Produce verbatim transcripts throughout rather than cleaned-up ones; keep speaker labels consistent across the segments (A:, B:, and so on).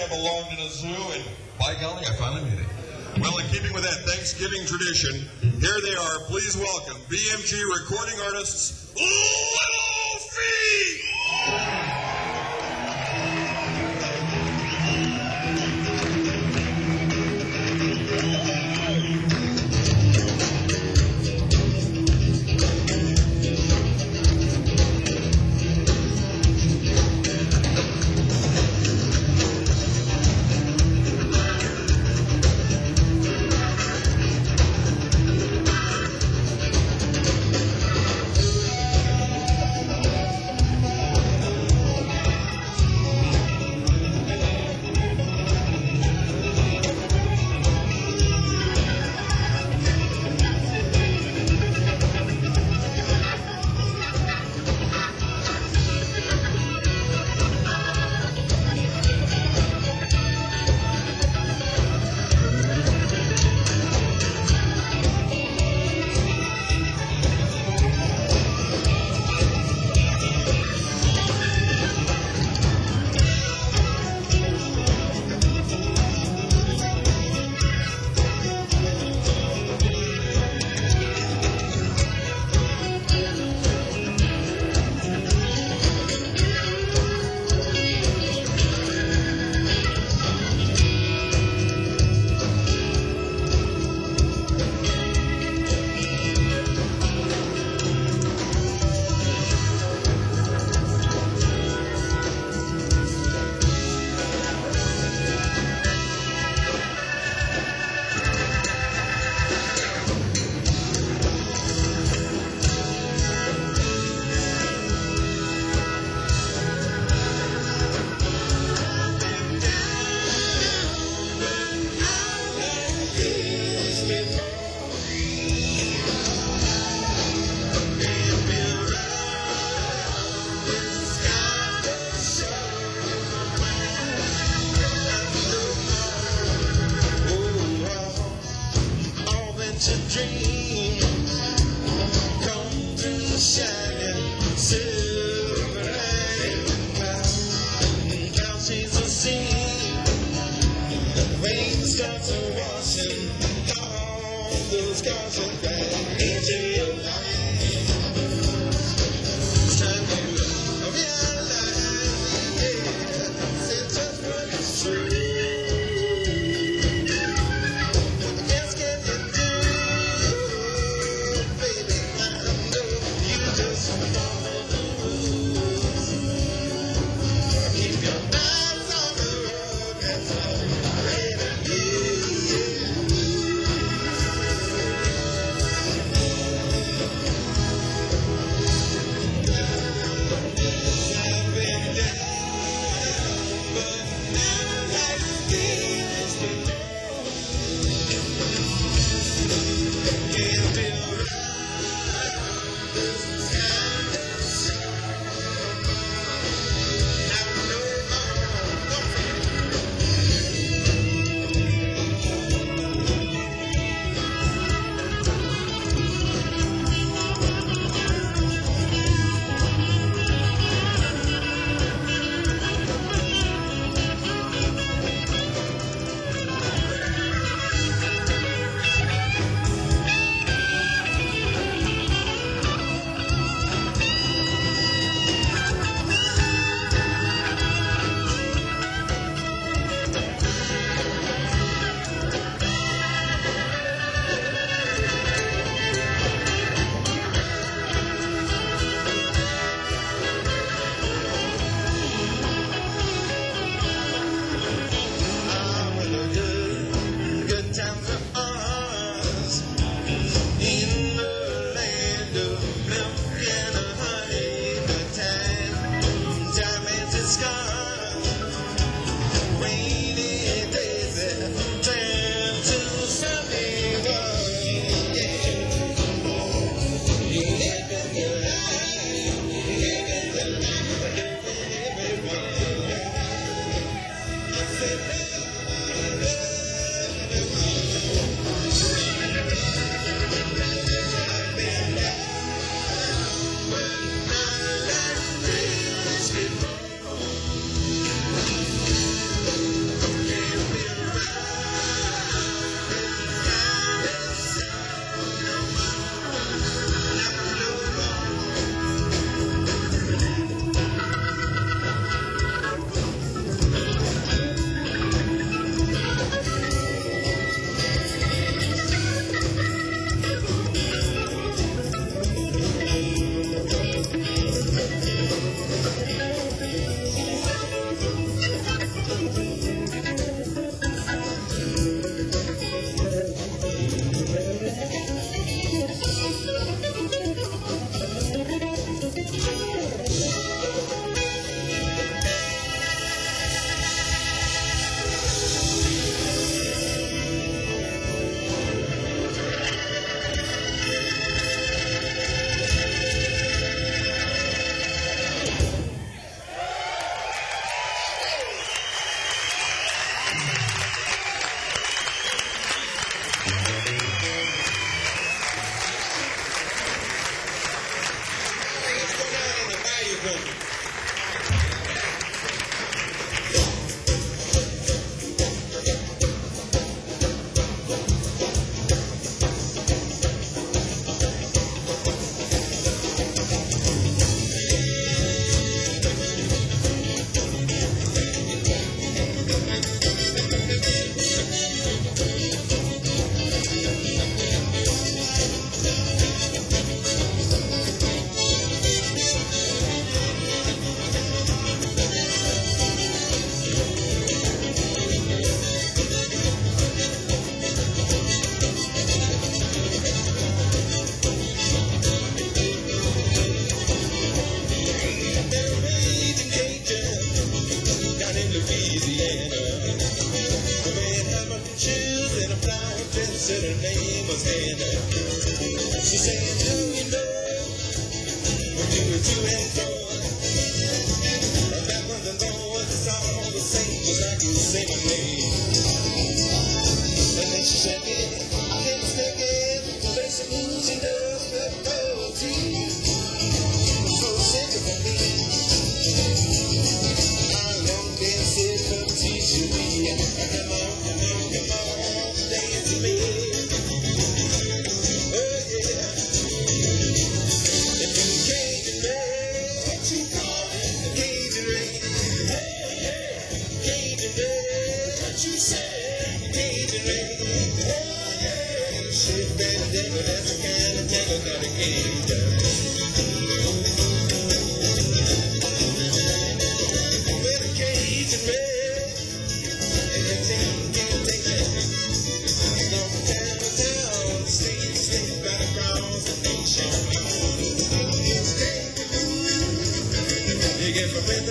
A: I belonged in a zoo, and by golly, I finally made it. Well, in keeping with that Thanksgiving tradition, here they are. Please welcome B M G recording artists, Little Feat!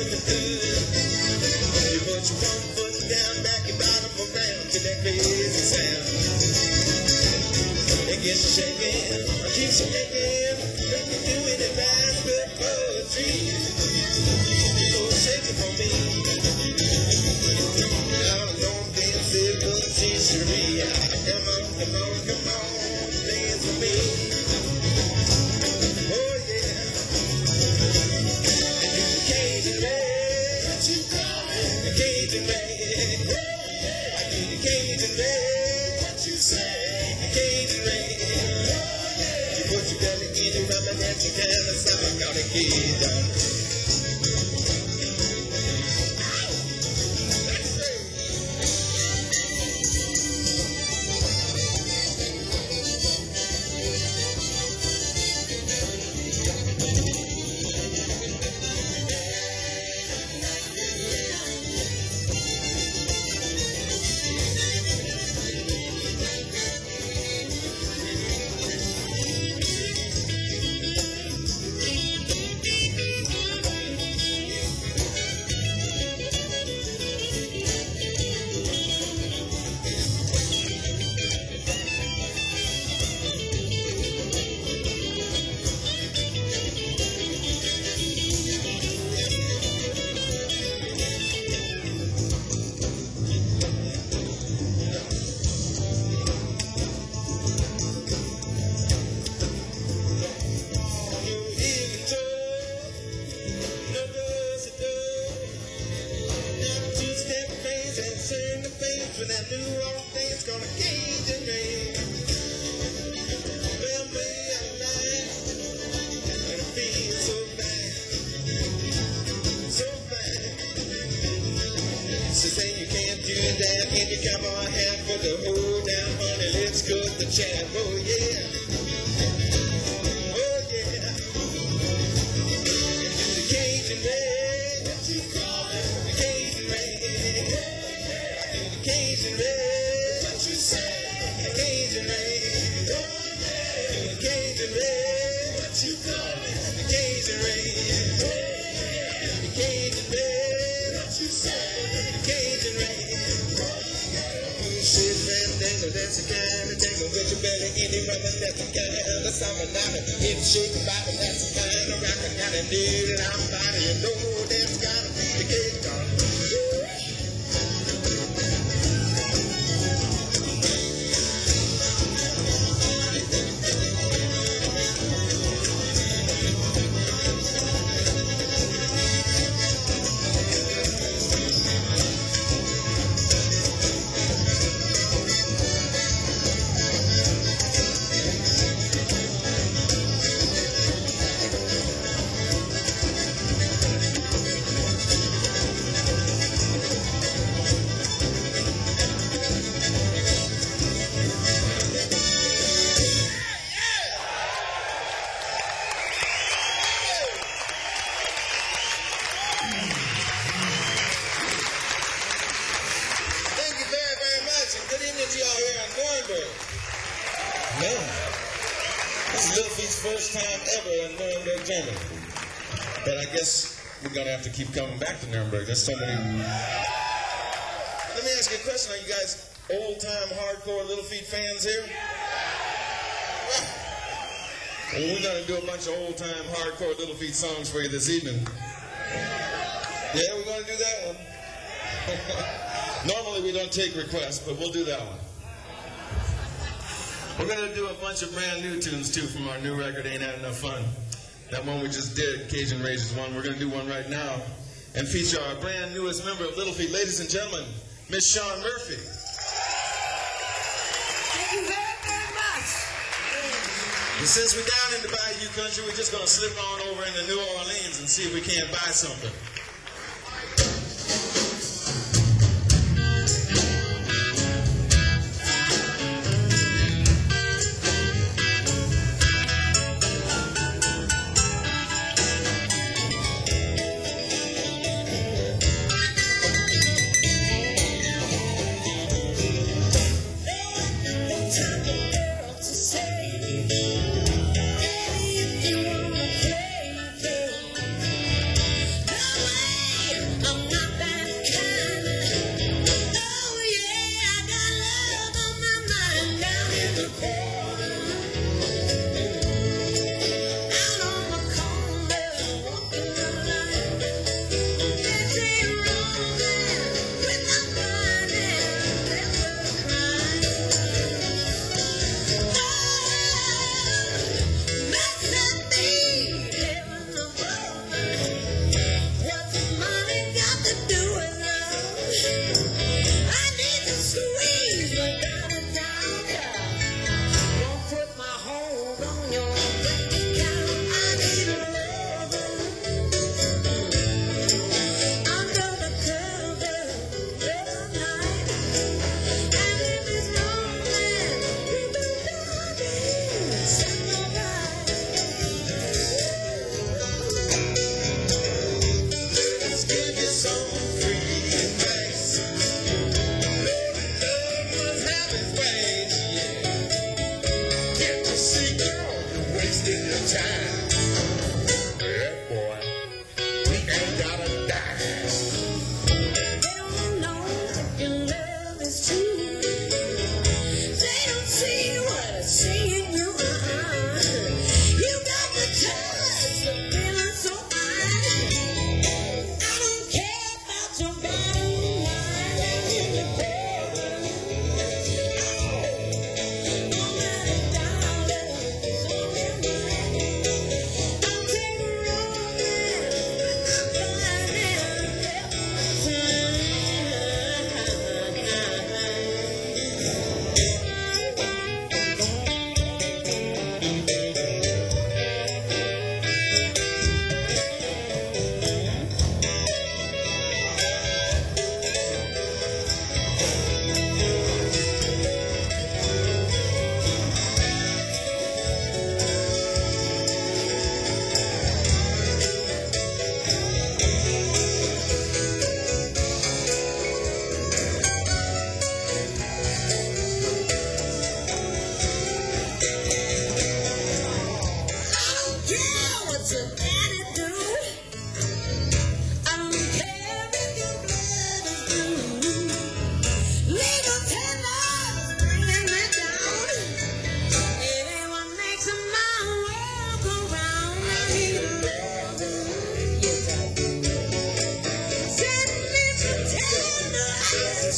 B: looking good. You put your one foot down, back your bottom around to that crazy sound. It gets you shaking, keeps you making, make you do it in raspberry poetry. So shake it for me. Now don't dance it, but Cherie. Come on, come on, come on, dance with me. Oh yeah. And you Cajun Ray, what you call it? Cajun Ray. Oh yeah. I do the Cajun Ray, what you say? Cajun Ray. Oh yeah. You put your belly in the rubber, that's your kind of stuff. I got a kid down.
C: To keep coming back to Nuremberg. There's so many. Let me ask you a question. Are you guys old-time hardcore Little Feat fans here? Well, we're going to do a bunch of old-time hardcore Little Feat songs for you this evening. Yeah, we're going to do that one. Normally we don't take requests, but we'll do that one. We're going to do a bunch of brand new tunes too from our new record, Ain't Had Enough Fun. That one we just did, Cajun Rage's one. We're going to do one right now and feature our brand newest member of Little Feat. Ladies and gentlemen, Miss Shawn Murphy.
D: Thank you very, very much.
C: And since we're down in the Bayou country, we're just going to slip on over into New Orleans and see if we can't buy something.
D: If you wanna play,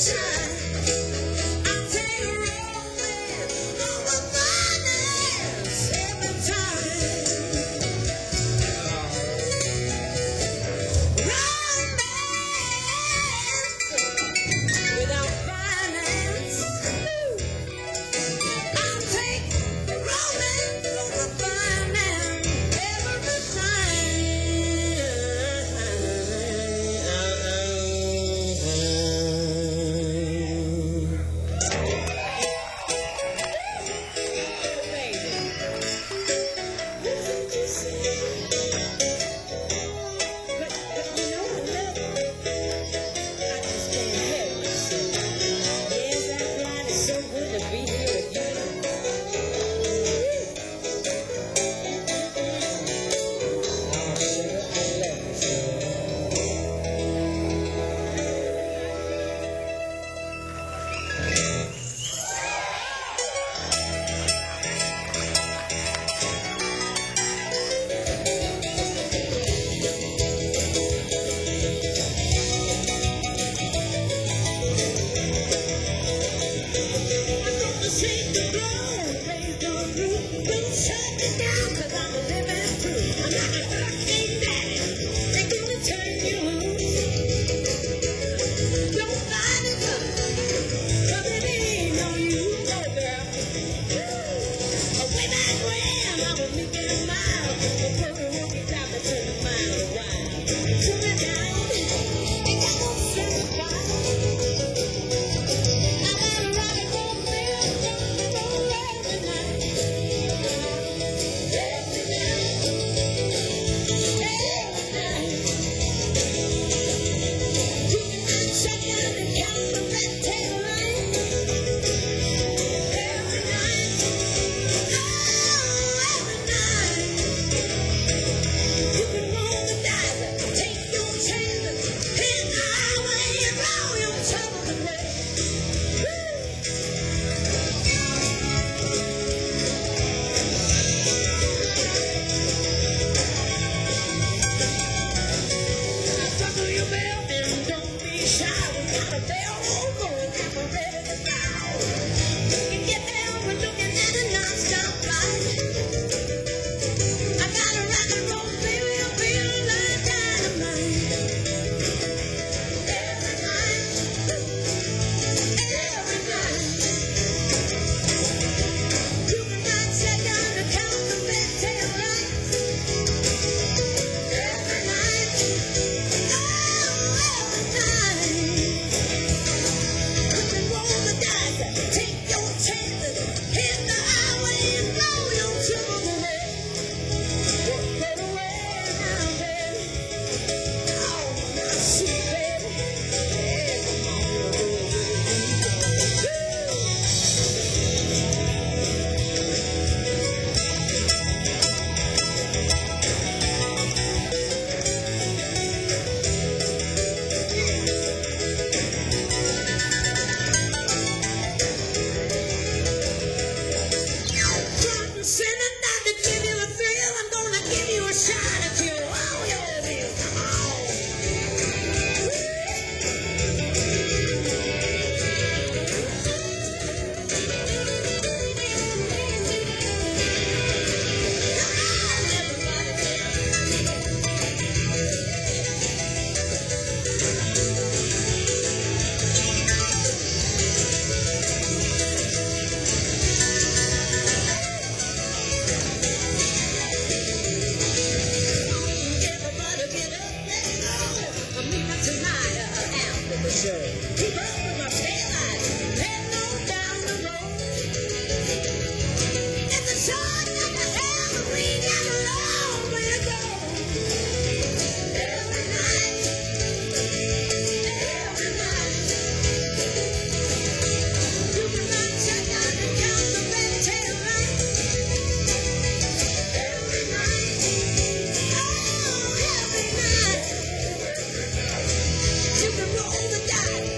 B: You can roll the dice.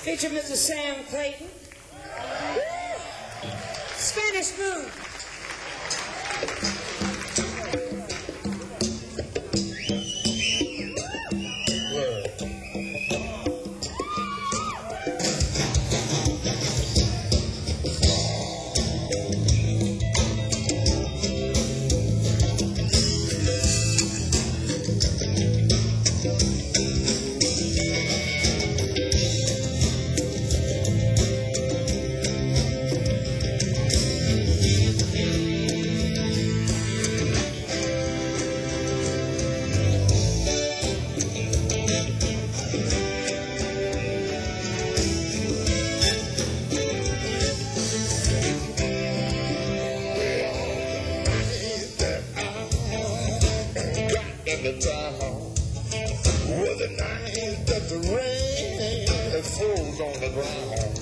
D: Feature Missus Sam Clayton. Spanish Moon.
B: The town with the night that the rain that falls on the ground.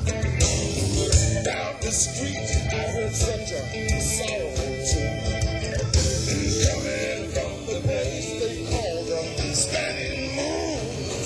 B: Down the street, I heard such a sorrowful tune coming from the place they call the Spanish Moon.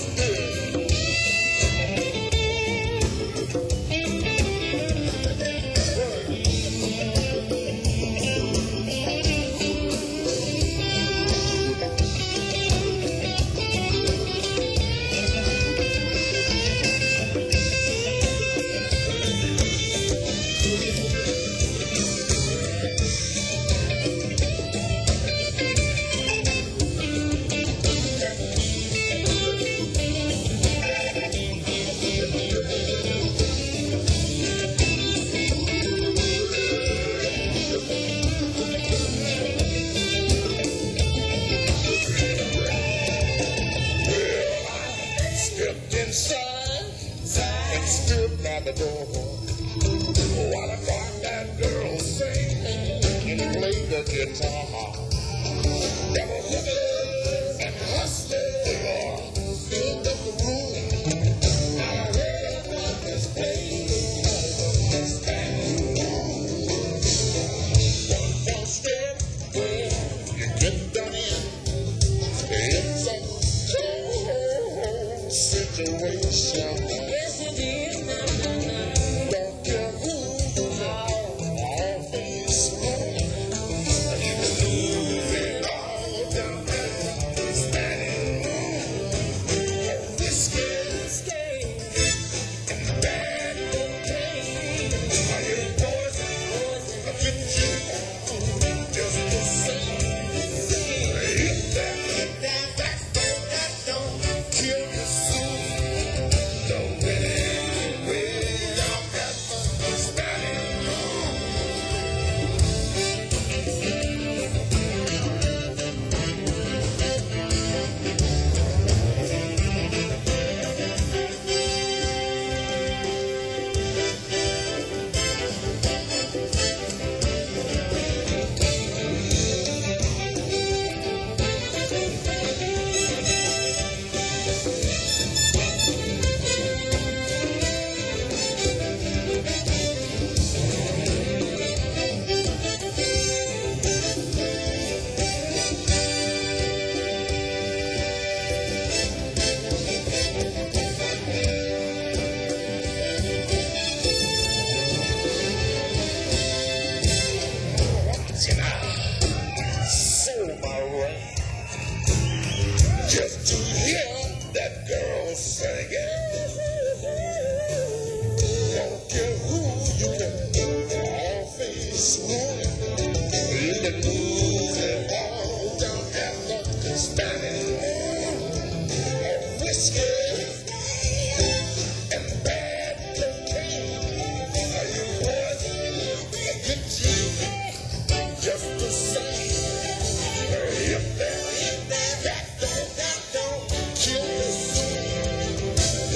B: The door while I thought that girl sang and played the guitar. There were hookers and hustlers filled up the room. I heard about this place called the Spanish Moon. One false step where you get done in. It's a cold situation. Yes, it is now. Just to hear that girl singing. Don't care who you can always swing. You can lose it all down at the Spanish Moon. Whiskey and bad cocaine. Are you boys? I get you just the same. If that, if that, that don't, that don't kill you soon.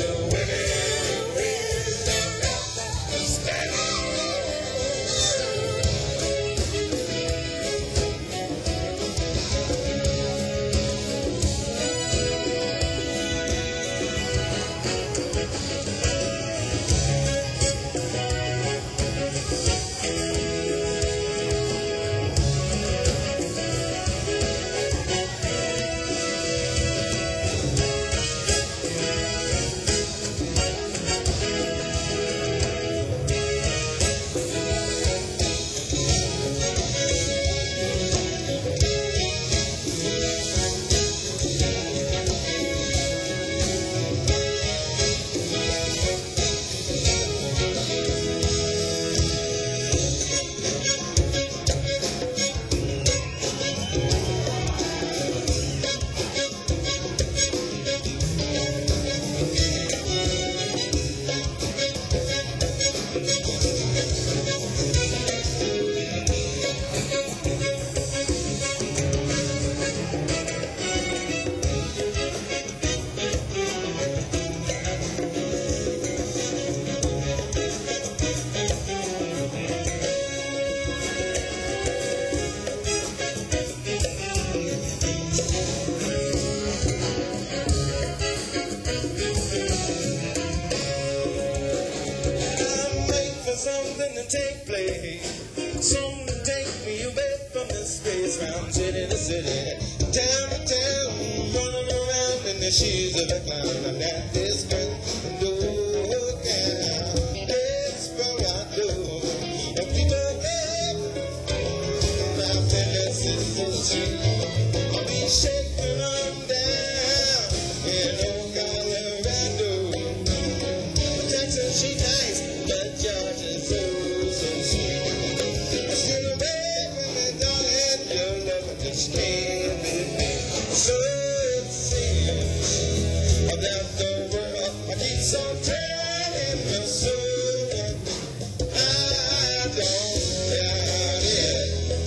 B: to take place. Something to take me away from this space. Round city to city, town to town, running around in the shoes of a clown. I'm at this girl, no can. That's what I do. And people love my tendencies so cheap. I'll be shaking them down in old Colorado. Texas, she nice, but Georgia's so, so sweet. I still away from me, darling, your love just can't be beat. So it seems that the world I keep so turning the soul. I don't doubt it.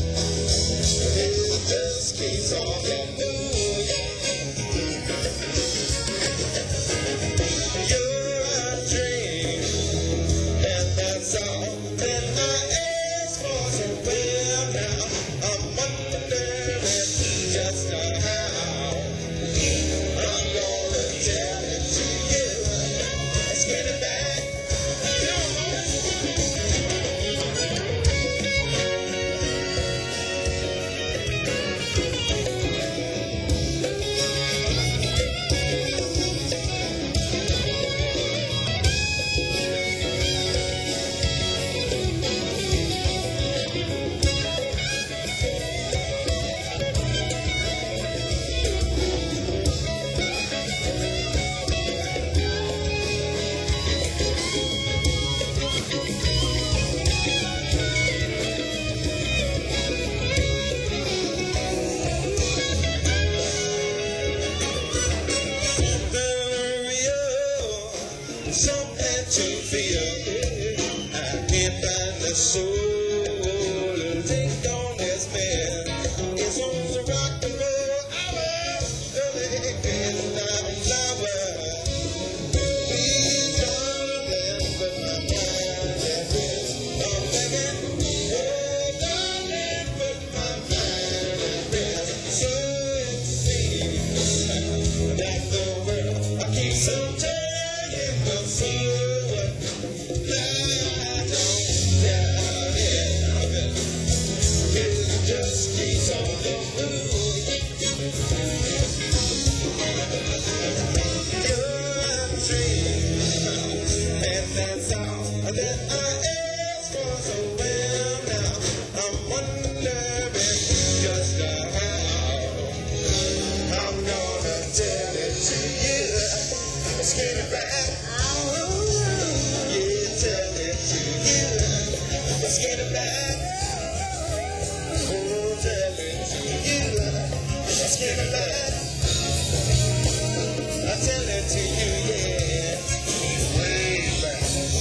B: It just keeps on moving. You're a dream, and that's all that I ask for. So well now, I'm wondering just how I'm gonna tell it to you. Let's get it back. Come on. Something to feel. I can't find the soul to take on this man. It's on the rock and roll hour, early midnight hour. Please, darling, put my mind at rest. I'm begging, oh, darling, put my mind at rest. So it seems that the world I keep so turning. So I don't doubt it. It just keeps on the move. You're a dream, and that's all that I ask for. So well now, I'm wondering just how I'm gonna tell it to you. Let's get it back. Let's get it back. Oh, tell it to you. Let's get it back. I tell it to you, yeah. Way back.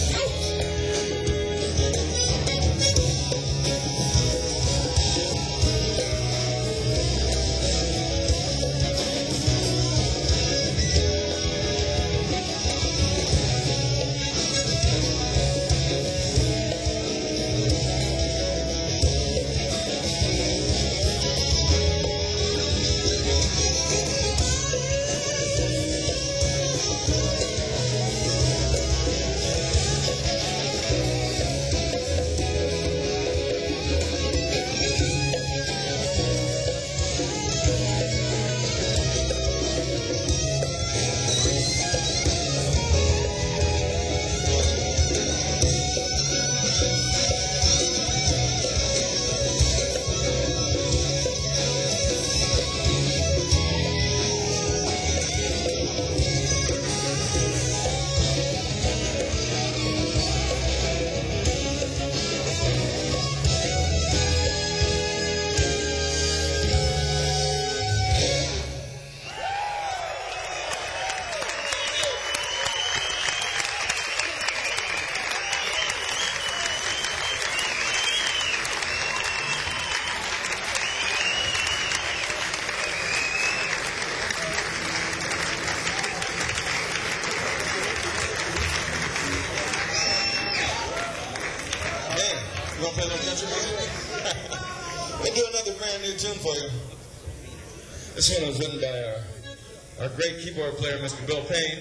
B: We'll do another brand new tune for you. This one was written by our, our great keyboard player, Mister Bill Payne.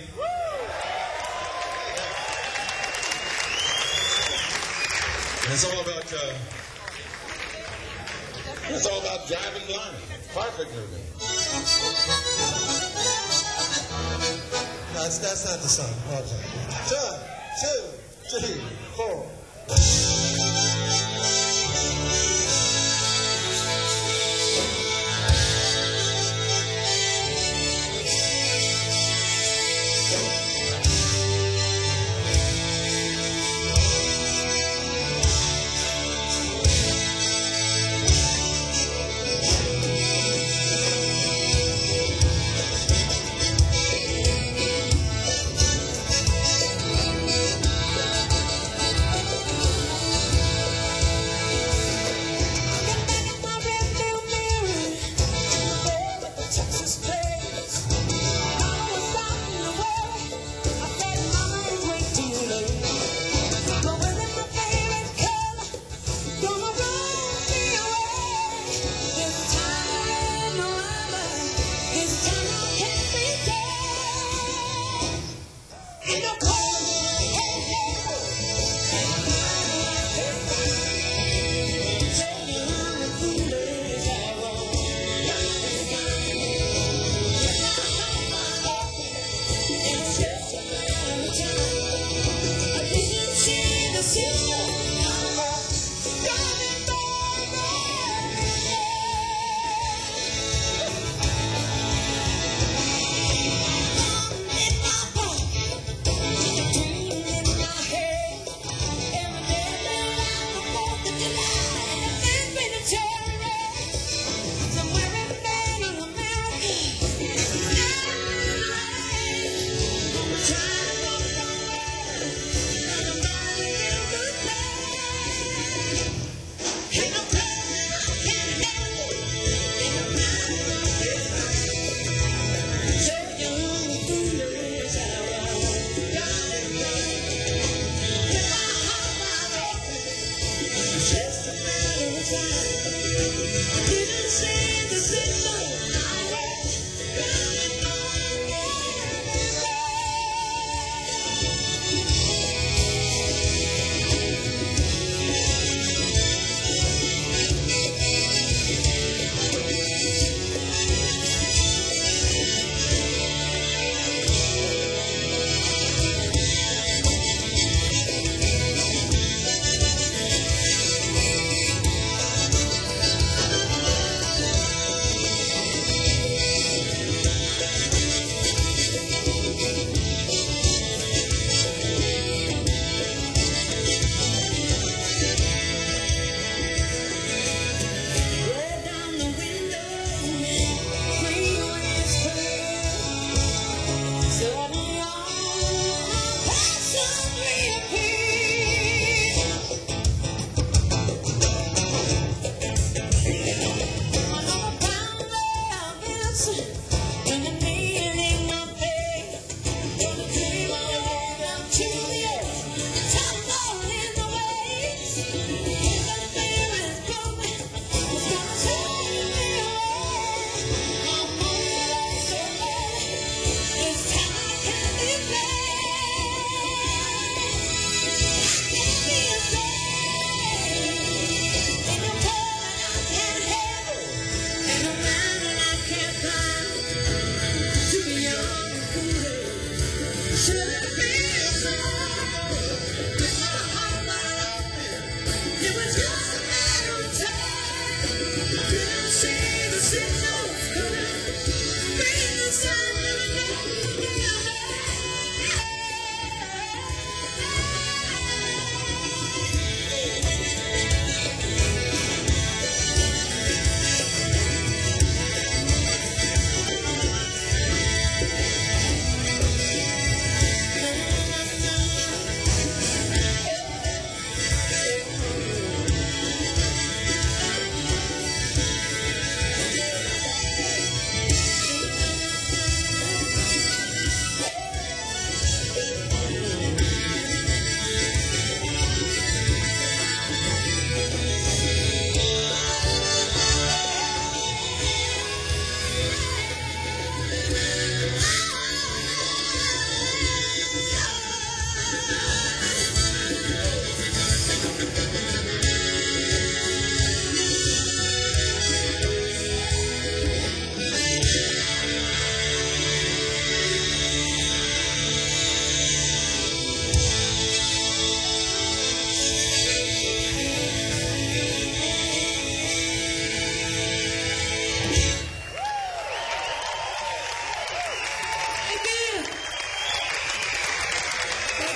C: And it's all about, uh, it's all about driving blind. Perfect movie.
E: No, that's, that's not the song. Okay. One, two, three, four.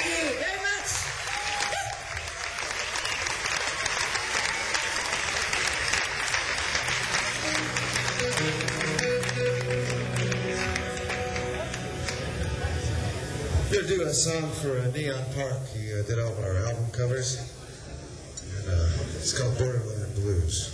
D: you very much.
E: We're gonna do a song for uh, Neon Park. He uh, did all of our album covers, and uh, it's called Borderland Blues.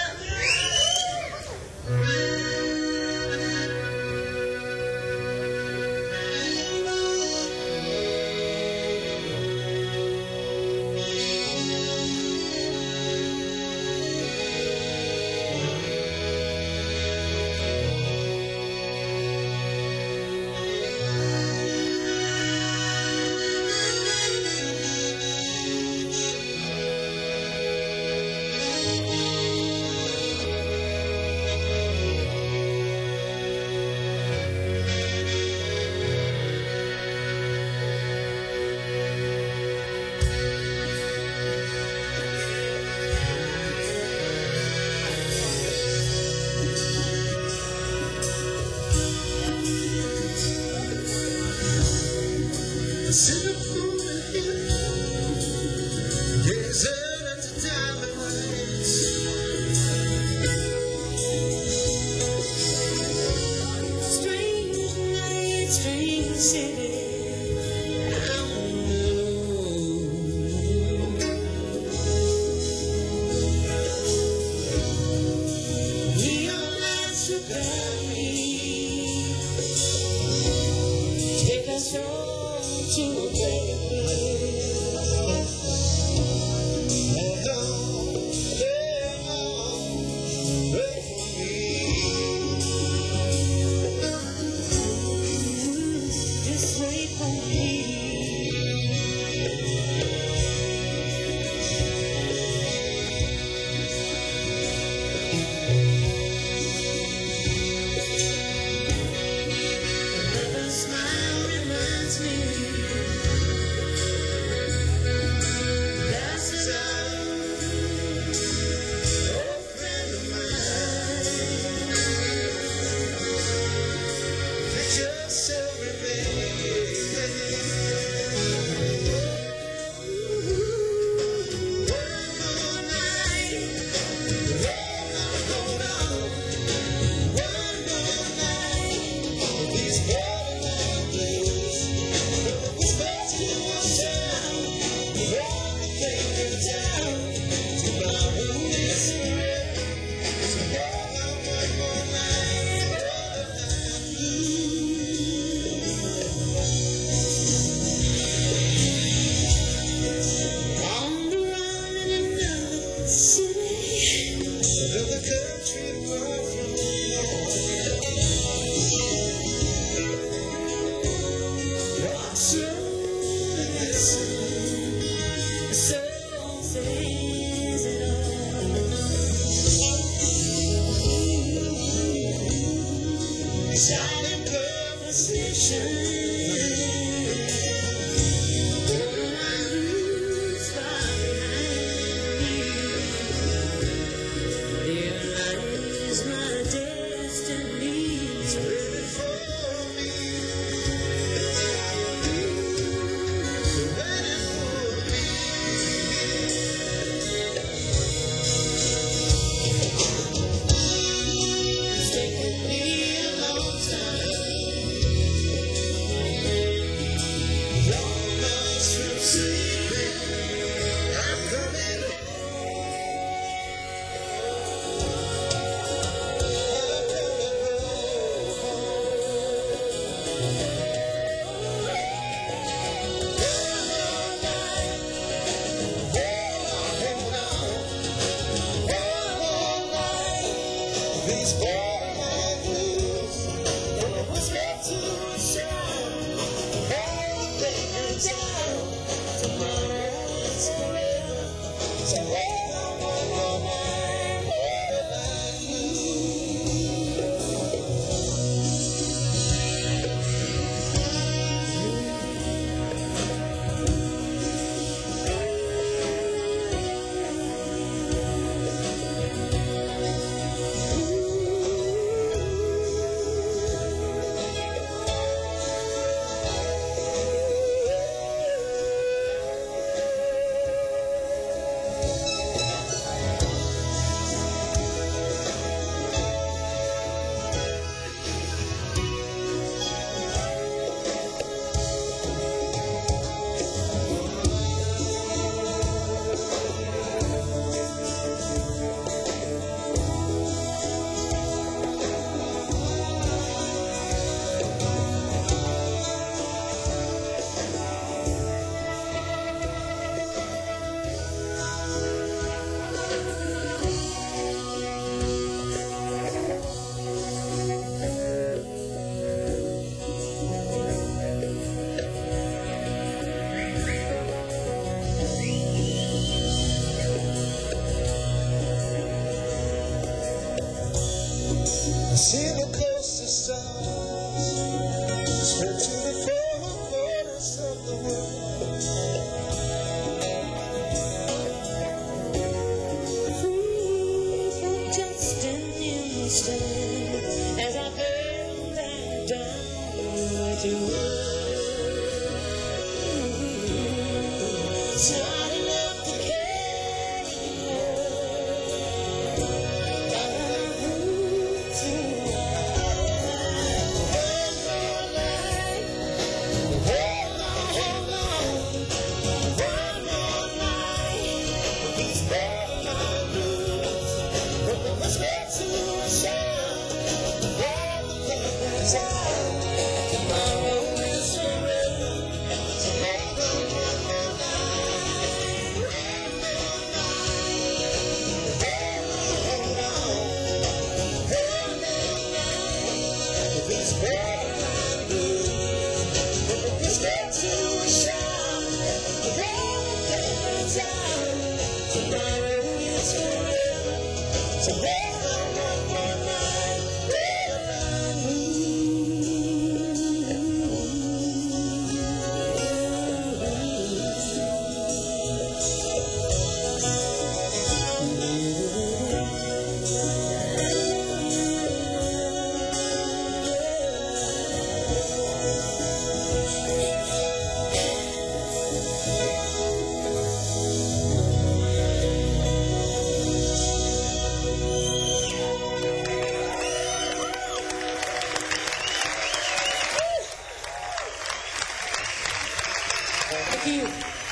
B: Strange night, strange city. Neon lights about me. Take us home to a better place. Hold on, hold on, wait for me. Just wait for me. Another smile reminds me. That's his old friend of mine. Picture still remains. One more night. Hold on, hold on. One more night. These borderland blues. Whisper to a sound. Walk the finger down. Tomorrow is forever. So hold on one more night. Borderland blues. On the run in another city. Another country far from home. Walk slow and listen. The soul says it all. Silent conversation. Borderline blues far behind me. Here lies my destiny. It's waiting for me. Waiting for me. It's taken me a long time. Long nights from sleeping. I'm coming these borderline blues. Whisper to a sound. Hold the finger down. Tomorrow is forever. So hold on one more night. Borderline blues. So roll on one more night, roll around
D: Thank you.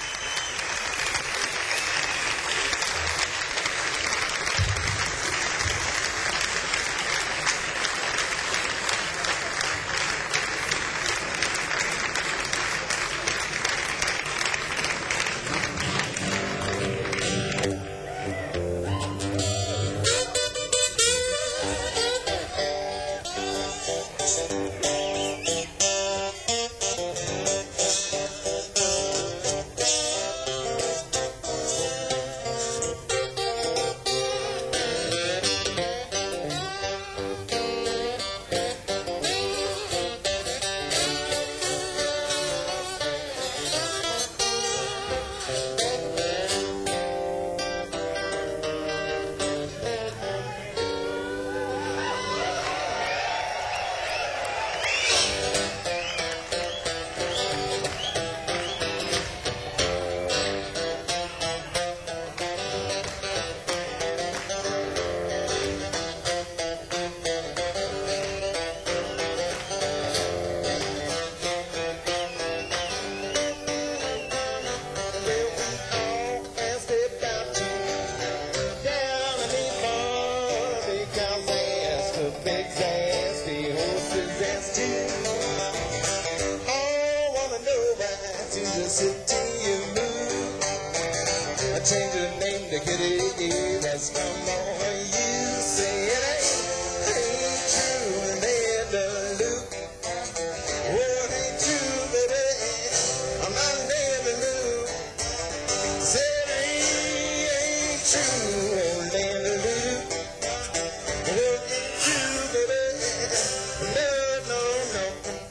B: Change the name to Kitty, that's come on you. Say it ain't, ain't true, and then the loop. Oh, it ain't true, baby, I'm not in the loop. Say it ain't, ain't true, and then the loop. Oh, it ain't true, baby, no, no, no.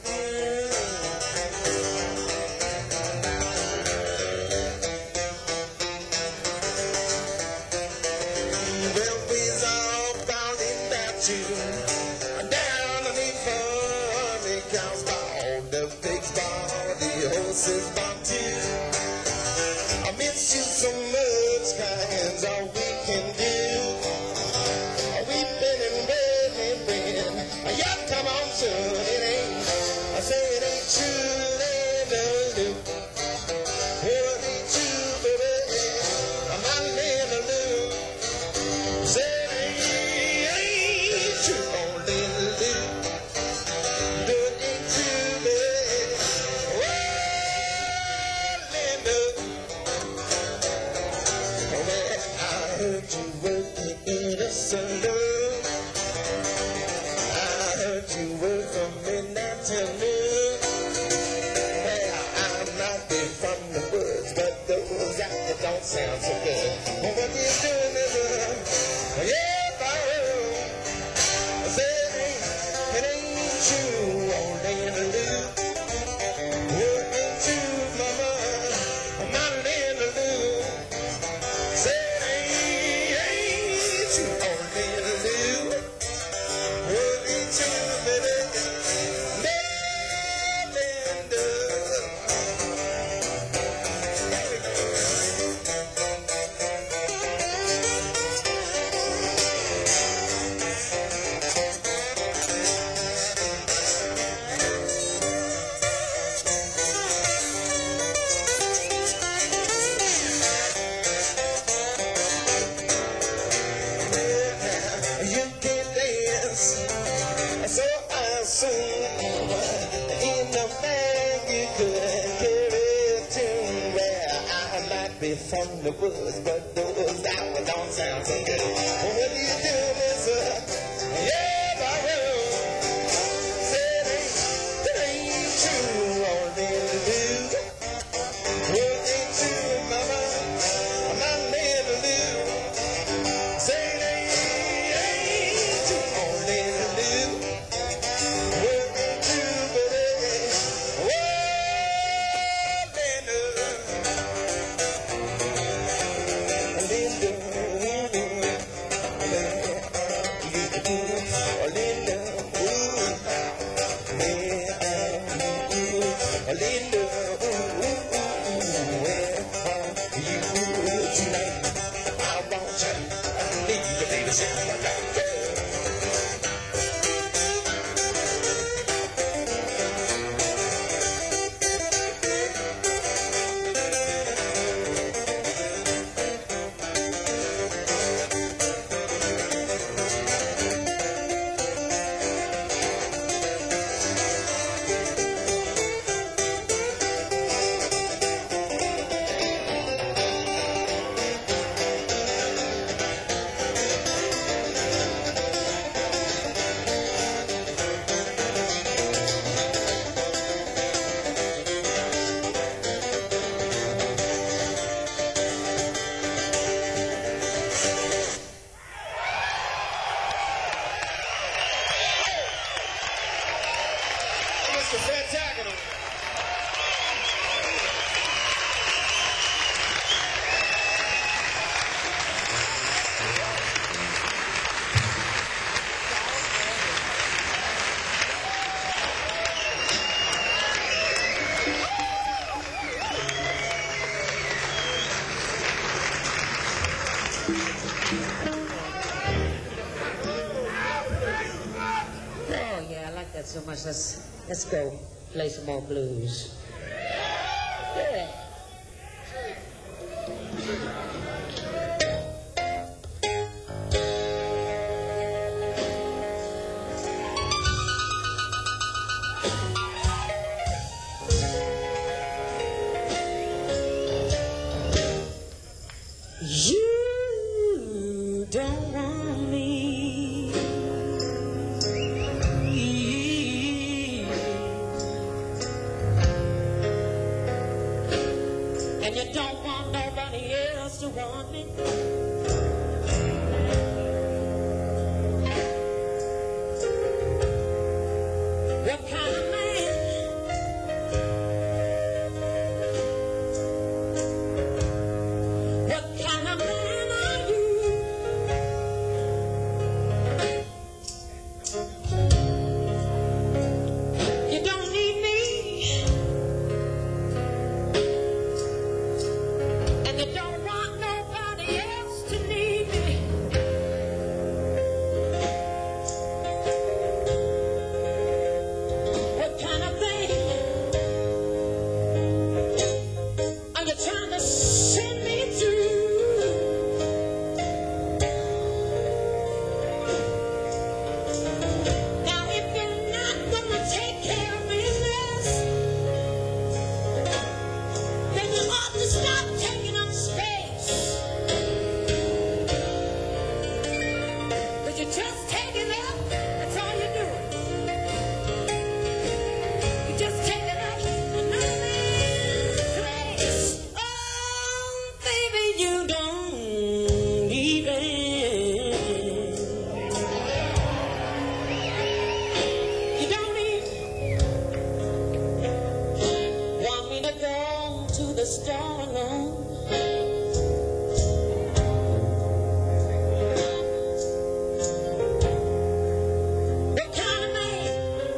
B: Down underneath the cow's ball, the pig's ball, the horse's ball too. I miss you so much, kind's all we can do. We've been in bed and been, yeah, come on, son, it ain't. I say it ain't true, it ain't no loop. Oh, it ain't true, baby, I'm not in the loop. Say it ain't true. Saloon. I heard you work from midnight till noon. Well, I might be from the woods, but those out there don't sound so good. Well, what you doing is uh, yeah, Barrow. I said it ain't, it ain't true, old Lady Lou. Oh, it ain't true, mama, I'm not Lady Lou. Say it ain't, ain't true. So I assume in the bag you could carry a tune. Well, I might be from the woods, but those hours don't sound so good. Well, what do you do, mister? Yeah, Barrow. Say it ain't, it ain't true, all they do. Well, it ain't true, mama, I'm not made to do. Say it ain't.
D: so much. Let's let's go play some more blues. Yeah. You don't want me, and you don't want nobody else to want me. What kind of man? What kind of man are you? You don't need me, and you don't want nobody else to need me. What kind of thing are you trying to send me to? Now, if you're not gonna take care of business, then you ought to stop taking up space. But you're just taking up, that's all you do. You just take it up another man's place. Oh, baby, you don't even. You don't even want me to go to the store alone. What kind of man?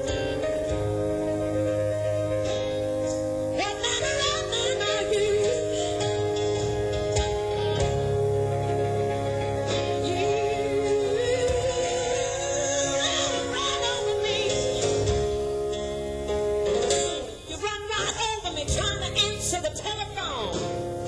D: What manner of man are you? You run over me. You run right over me trying to answer the telephone.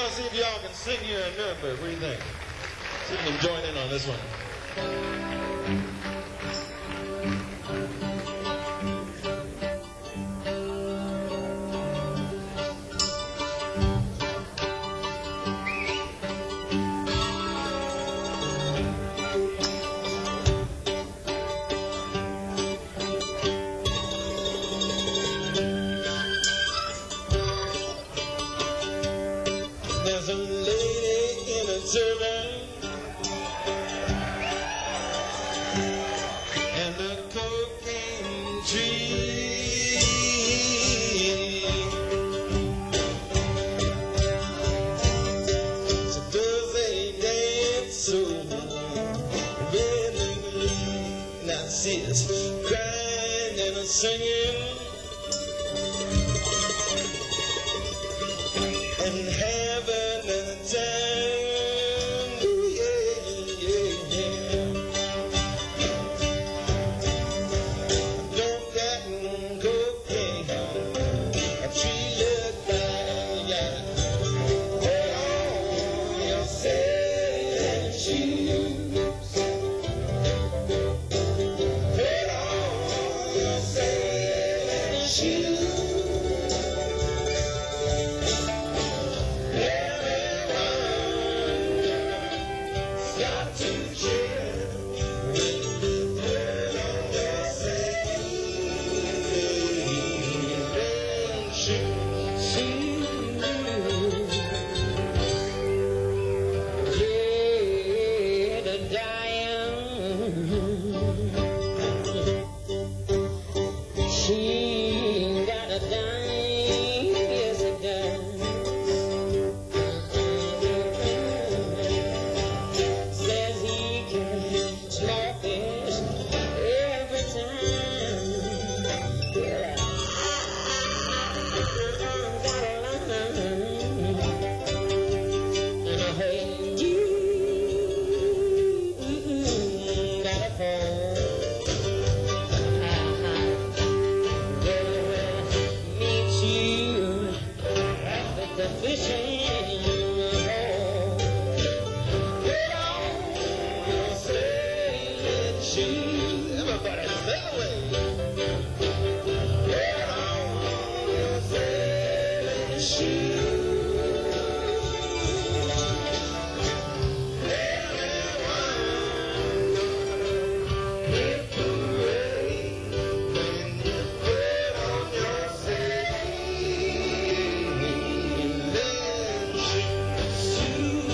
C: want to see if y'all can sing here in Nuremberg. What do you think? See if you can join in on this one.
B: There's a lady in a turban and a cocaine tree. She does a dance so rhythmically. Now she's crying and a singing and having a time, ooh, yeah, yeah, yeah. Don't got cocaine, a tree look by, yeah. Put on your sailing shoes. Put on your sailing shoes. Got to chill. Put on your sailing shoes.
D: Yeah, the dying. She got a dime, yes a dime. Says he can smoke this every time. Well, I got a line, and I heard you got a phone. Well, meet you at the fishing hole.
B: Put on your sailing shoes. Everybody sail away. Put on your sailing shoes. Everyone hit the parade when you put on your sailing shoes.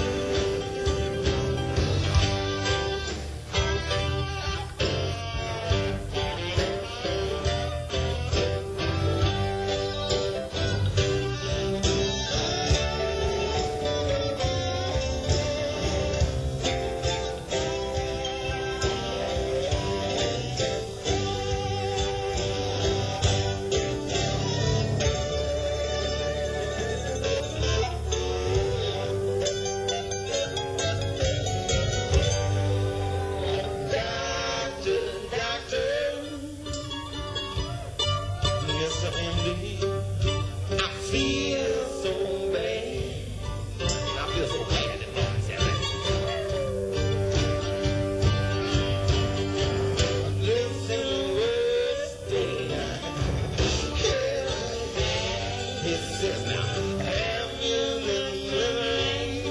B: Doctor, doctor, yes, indeed. I feel so bad. I feel so bad in my stomach. Listen to words they He says now, have you been living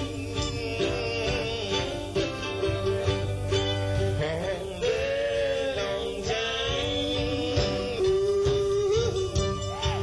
B: for a very long time? Ooh.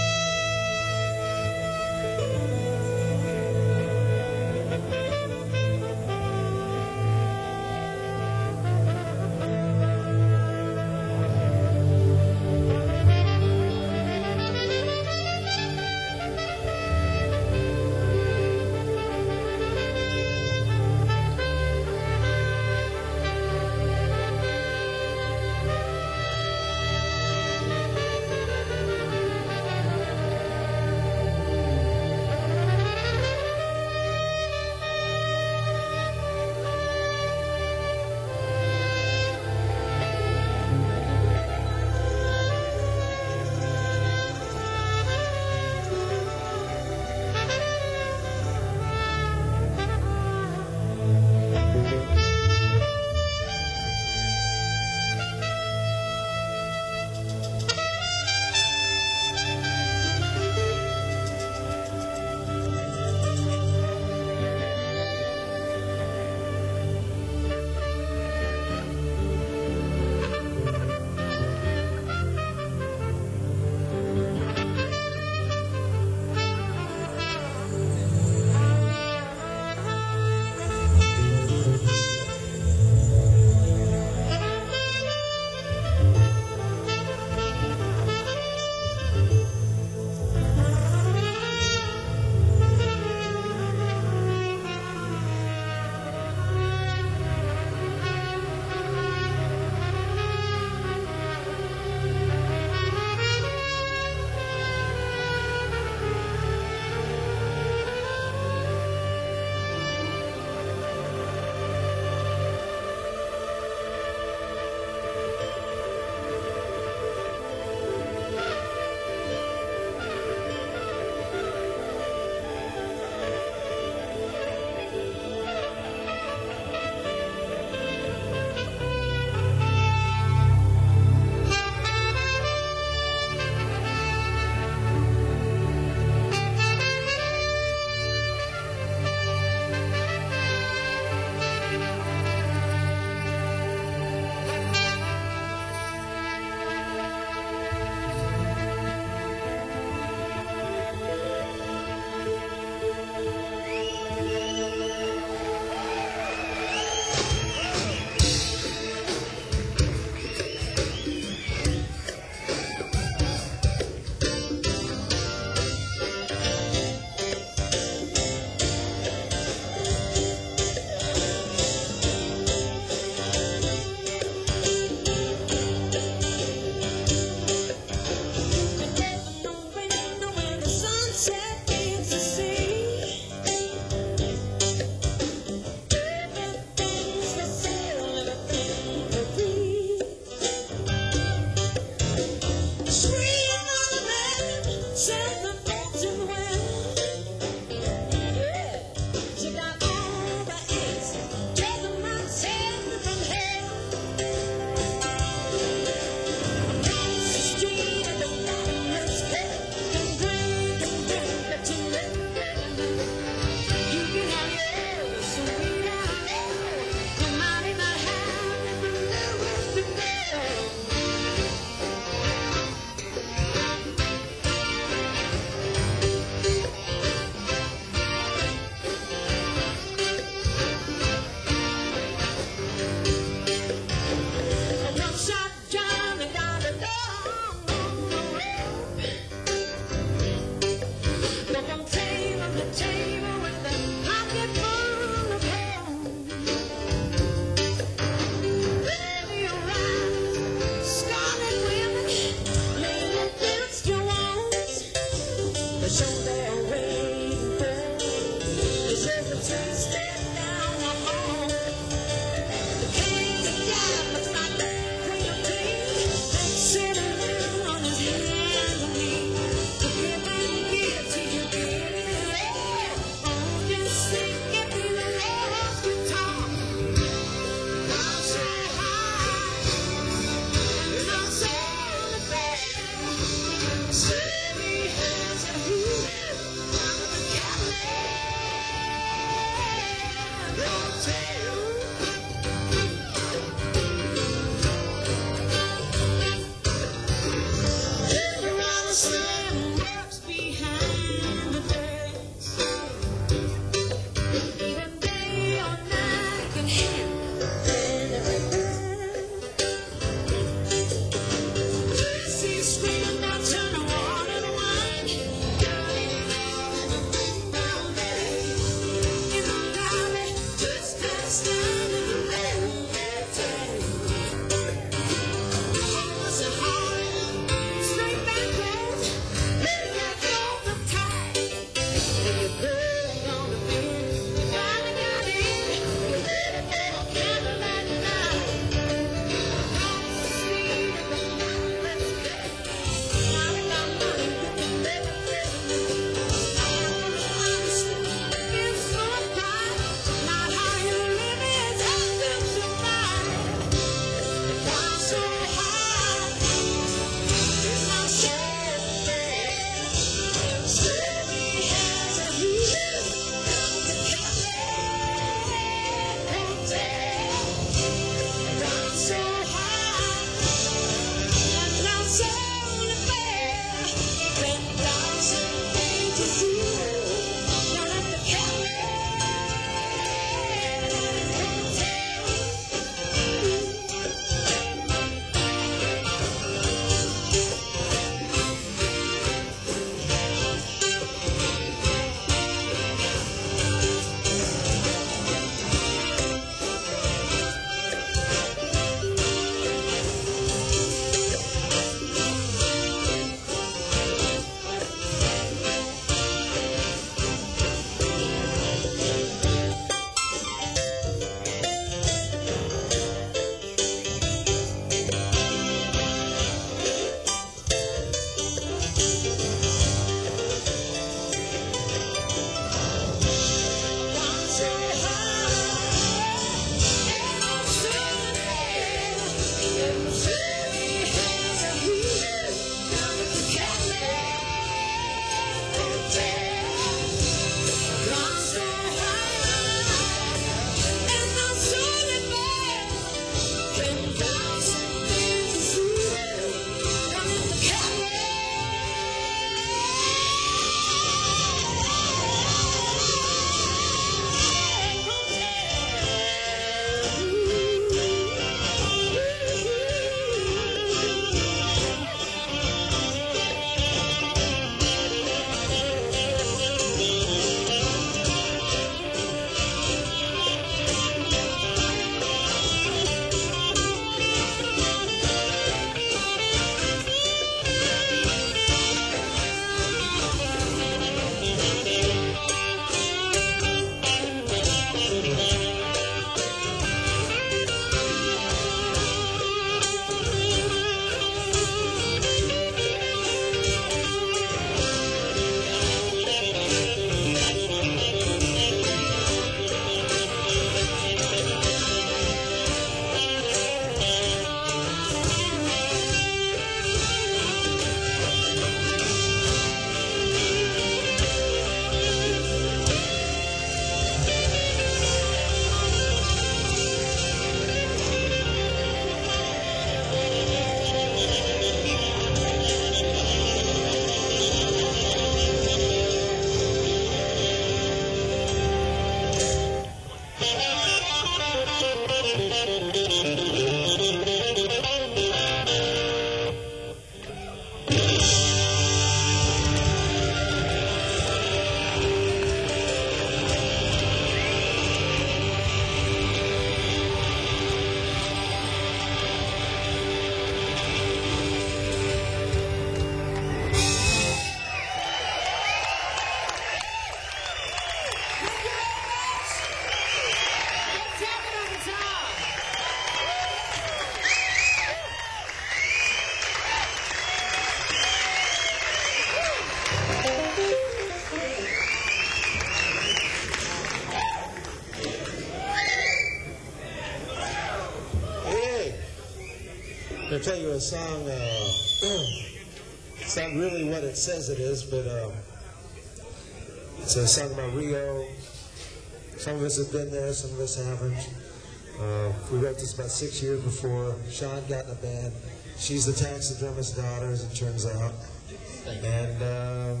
E: I'll tell you a song, uh, it's not really what it says it is, but uh, it's a song about Rio. Some of us have been there, some of us haven't. Uh, we wrote this about six years before Sean got in a band. She's the taxidermist's daughter, as it turns out. And um,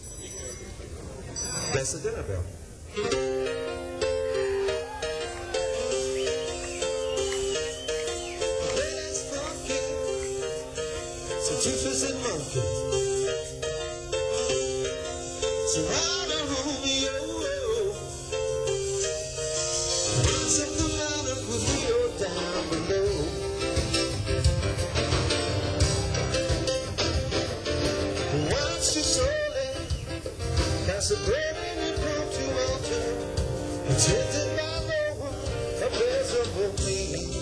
E: that's the dinner bell. Two-fisted monkey surrounding Romeo. Runs up the mountain with Rio down below. Once too slowly, past the burning and brought to altar, protected by no one, a miserable me.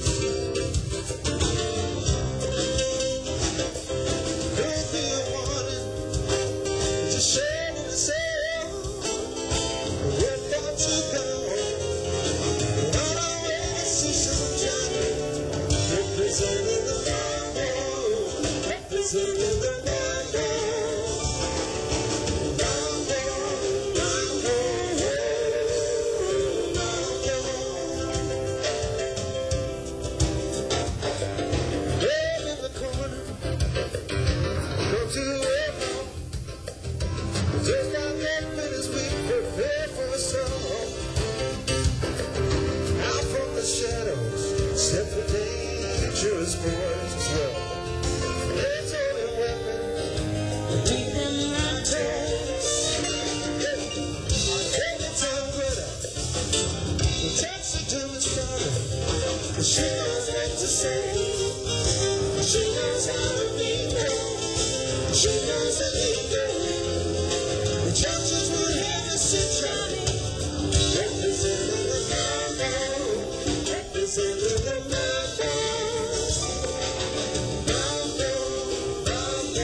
E: She knows what to say. She knows how to be there. She knows the leader. The judges would have to sit trying. Representing the mambo. Representing the mambo. Mambo, mambo,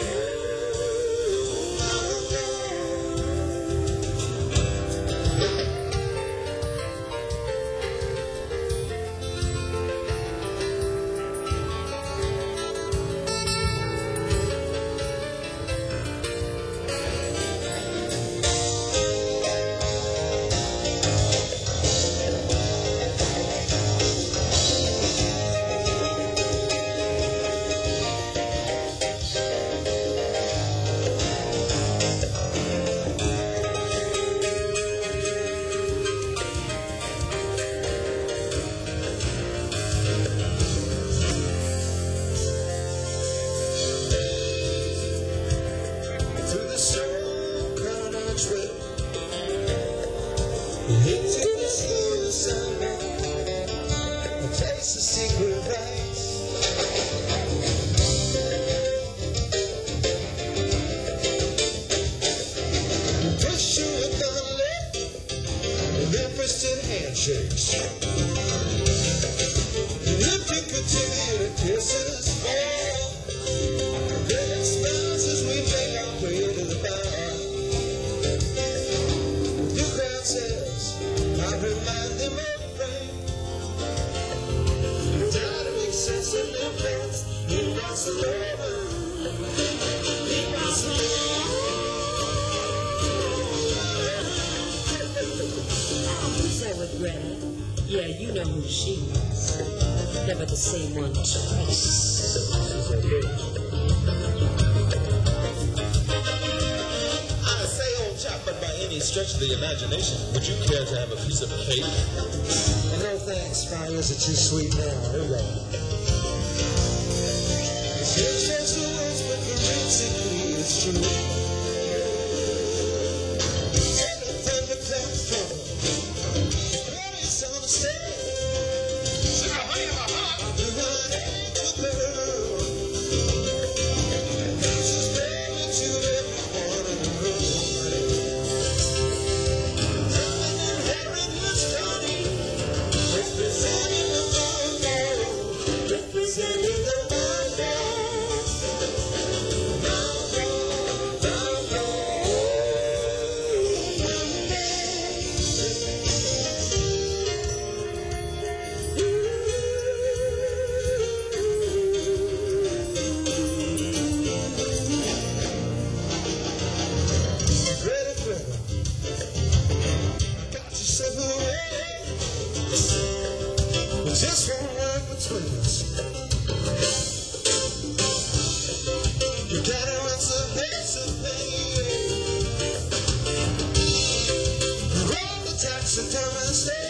E: handshakes. And if you continue to kiss us all, then it smells as we make our way to the bar. Your crowd says, I remind them of rain. Tired of excessive influence, he wants to love her. He wants to love her.
D: So regret it. Yeah, you know who she is. Never the same one twice.
C: I say, old chap, but by any stretch of the imagination, would you care to have a piece of cake?
E: No thanks, my ears are too sweet now. Here we go.
B: Just won't work between us. Your daddy wants a handsome baby. Roll the taxi down the street.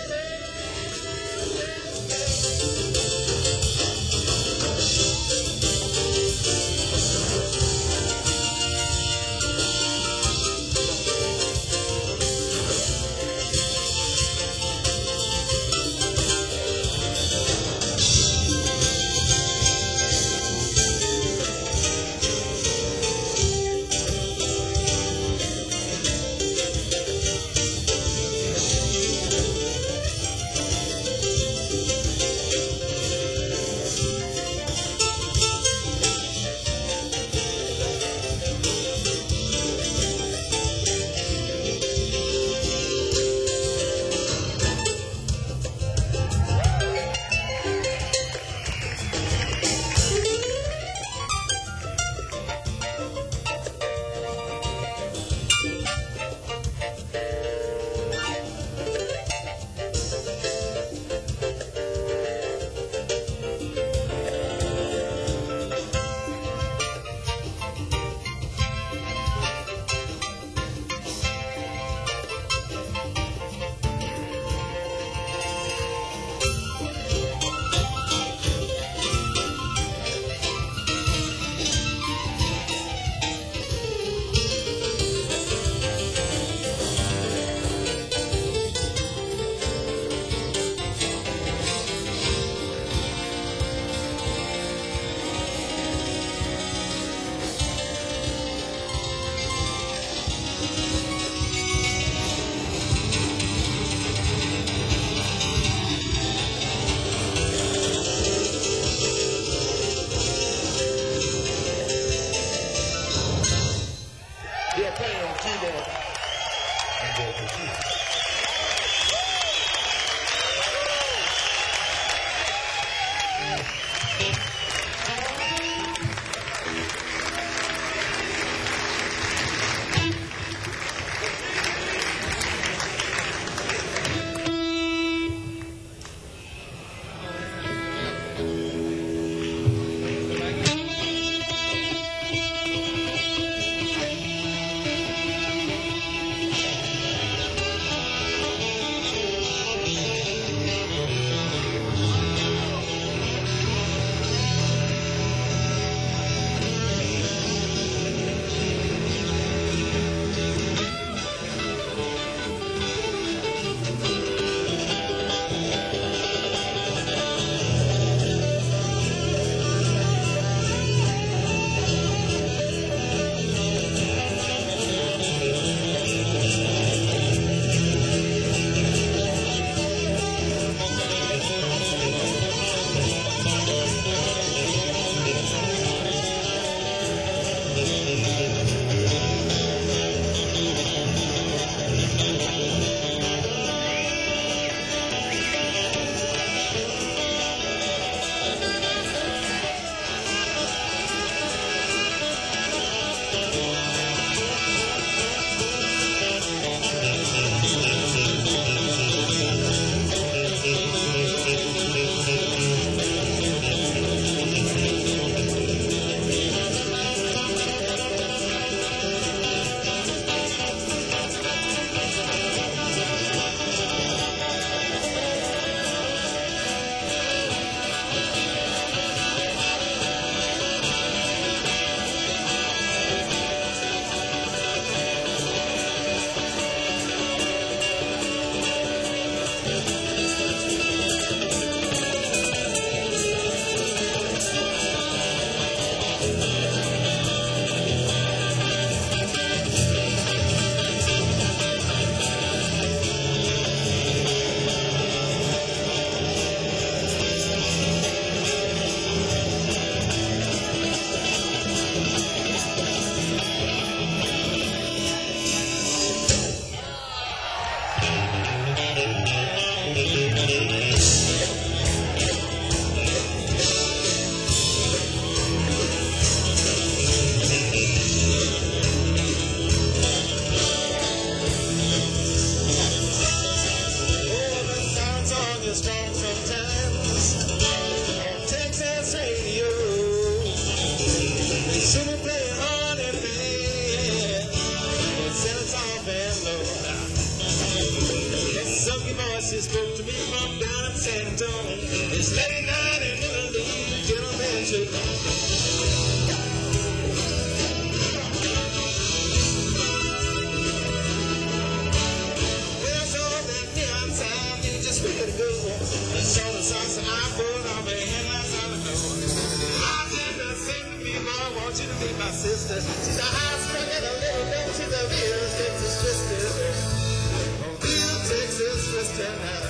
B: sister. She's a high strung and a little dumb. She's a real Texas twister. A real Texas twister now.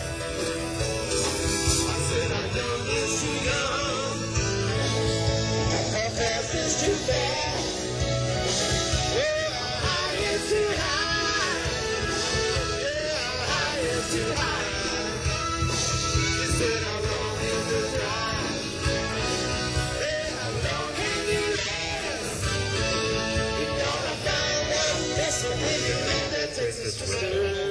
B: I said I don't miss you young. Her fast is too fast. Oh, our high is too high. Yeah, our high is too high. She said how long is the drive? Hey, how long can you last? You're gonna find out this will be you in that Texas twister.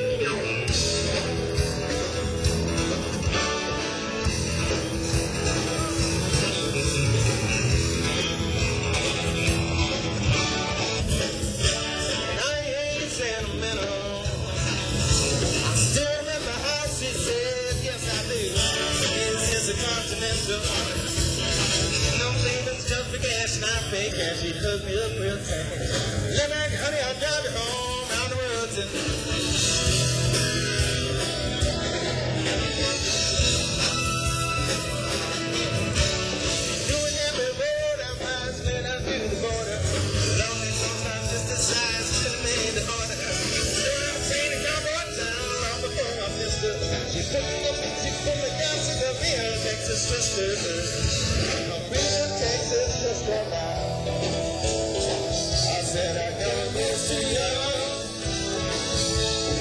B: Continental. No savings just for gas, and I pay cash. She hooked me up real tight. Let me, honey, I'll drive you home out the woods. And doing every road I'm passing, I do the border. Lonely sometimes just the size should have made the order. I'm saying a cowboy town long before I missed her. She put me up and she put me down to the real Texas sister. A real Texas sister now. I said I don't miss you young.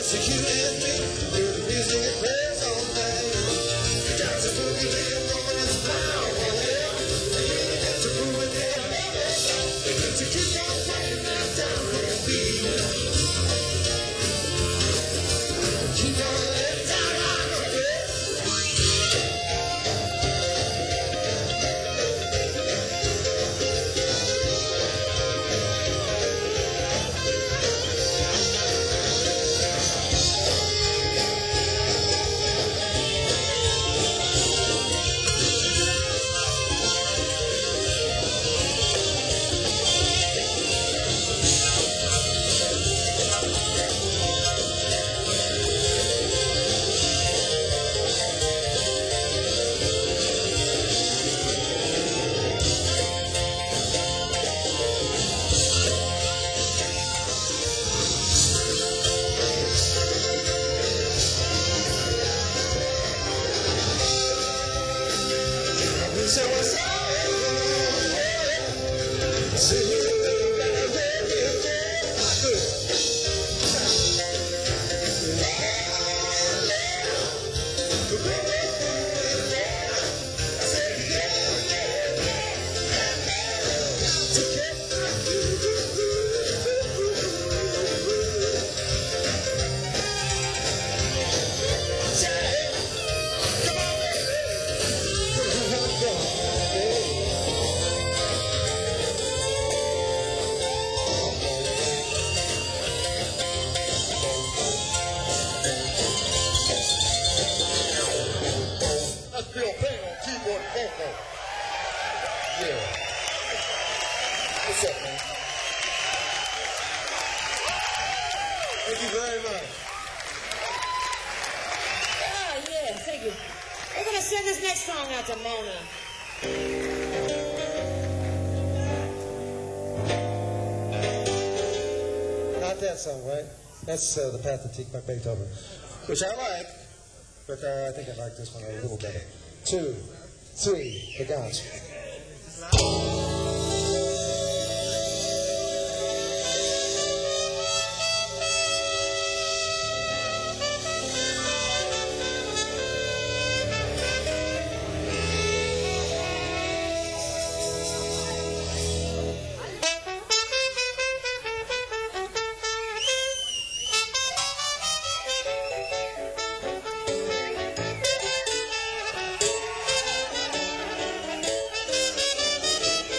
B: So you and me, do the music and praise all night. You got to boogie little woman and smile for him. You got to boogie little woman. You got to keep on fighting that down for the beat. Keep on letting down on the beat. So I saw it, see you better than you did. That's Bill Payne on keyboard and vocal. Yeah. What's up, man? Thank you very much.
D: Oh, yeah, thank you. We're going to send this next song out to Mona.
E: Not that song, right? That's uh, The Pathétique by Beethoven, which I like, but uh, I think I like this one a little better. Two, three, the gospel.
B: Thank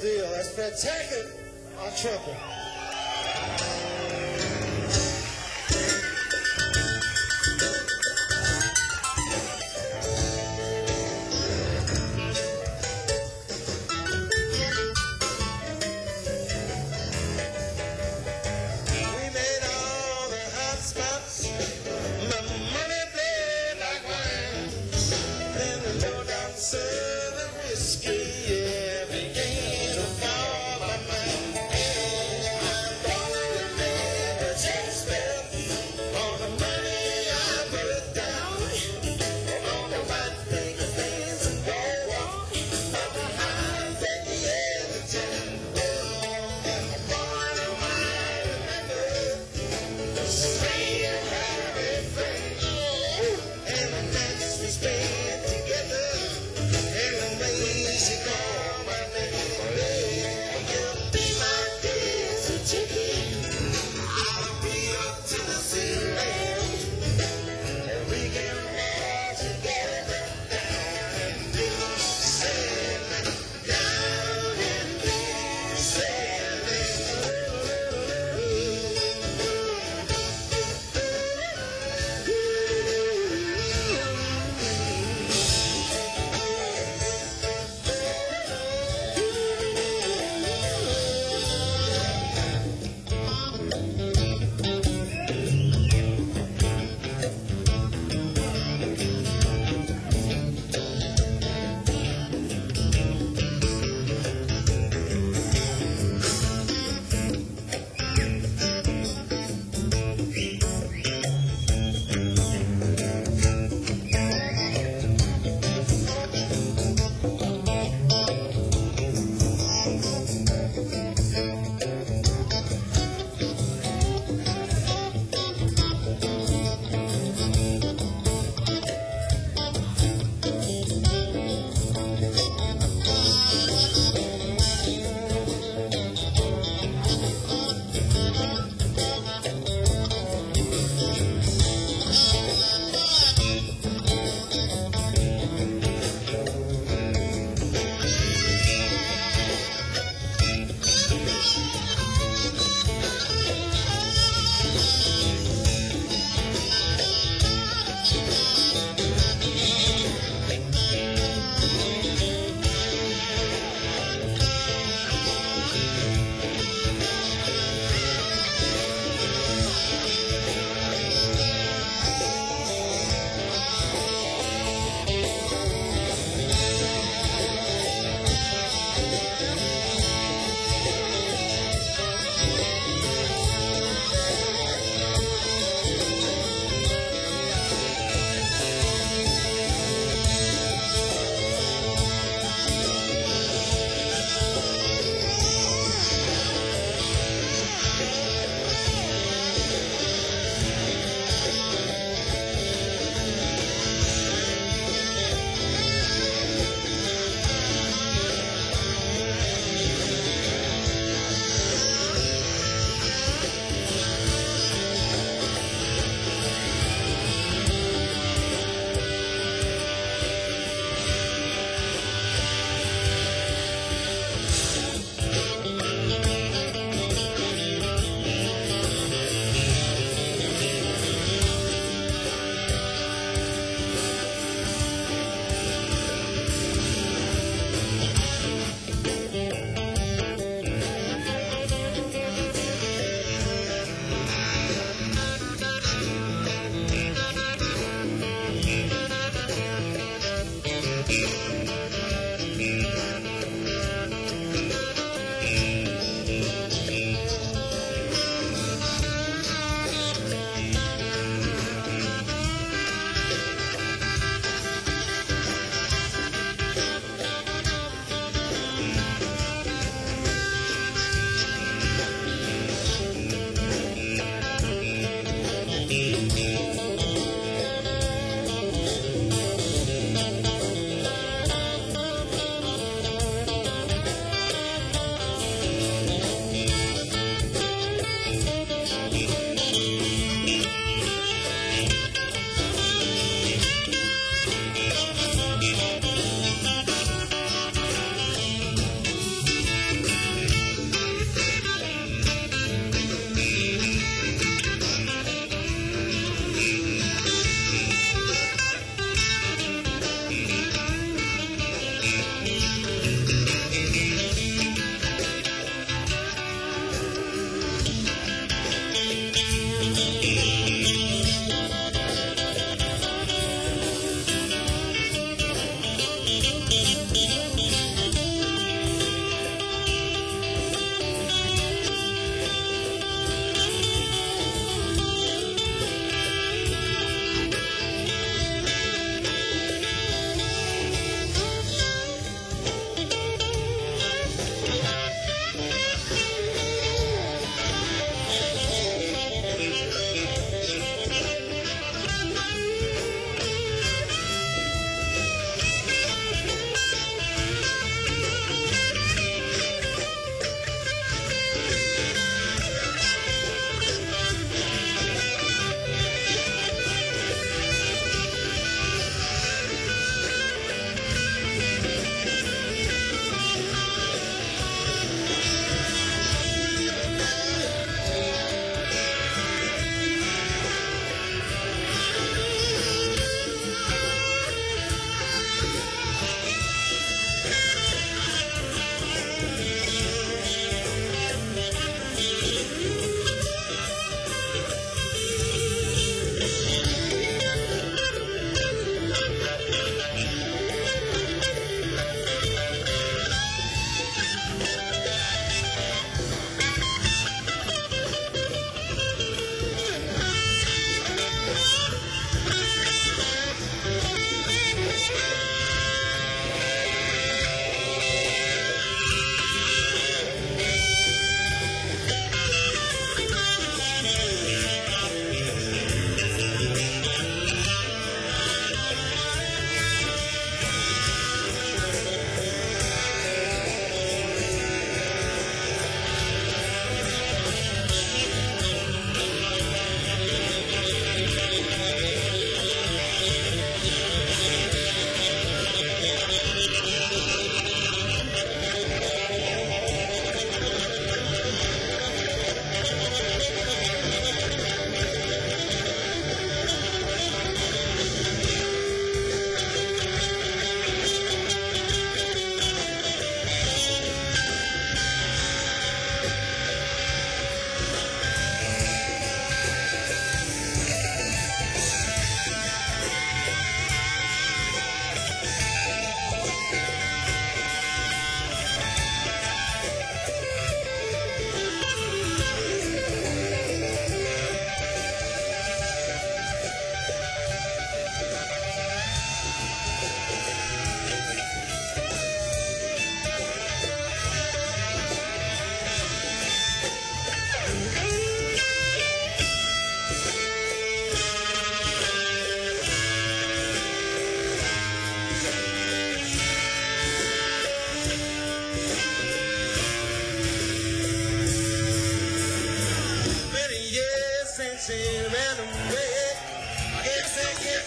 E: deal. That's Fred Tackett on trumpet.
B: We made all the hot spots. My money played like wine. Then the low down southern whiskey, yeah, began to fall my mind. I'm gonna remember Shakespeare all the money I put down on the white picket fence and go on up behind the end of town. I'm gonna remember the sweet and happy things and the nights we spent together and the ways you call my name. You'll be my daisy chicken. I'll be your Tennessee lamb. And we can all together down and do sailing, down and do sailing.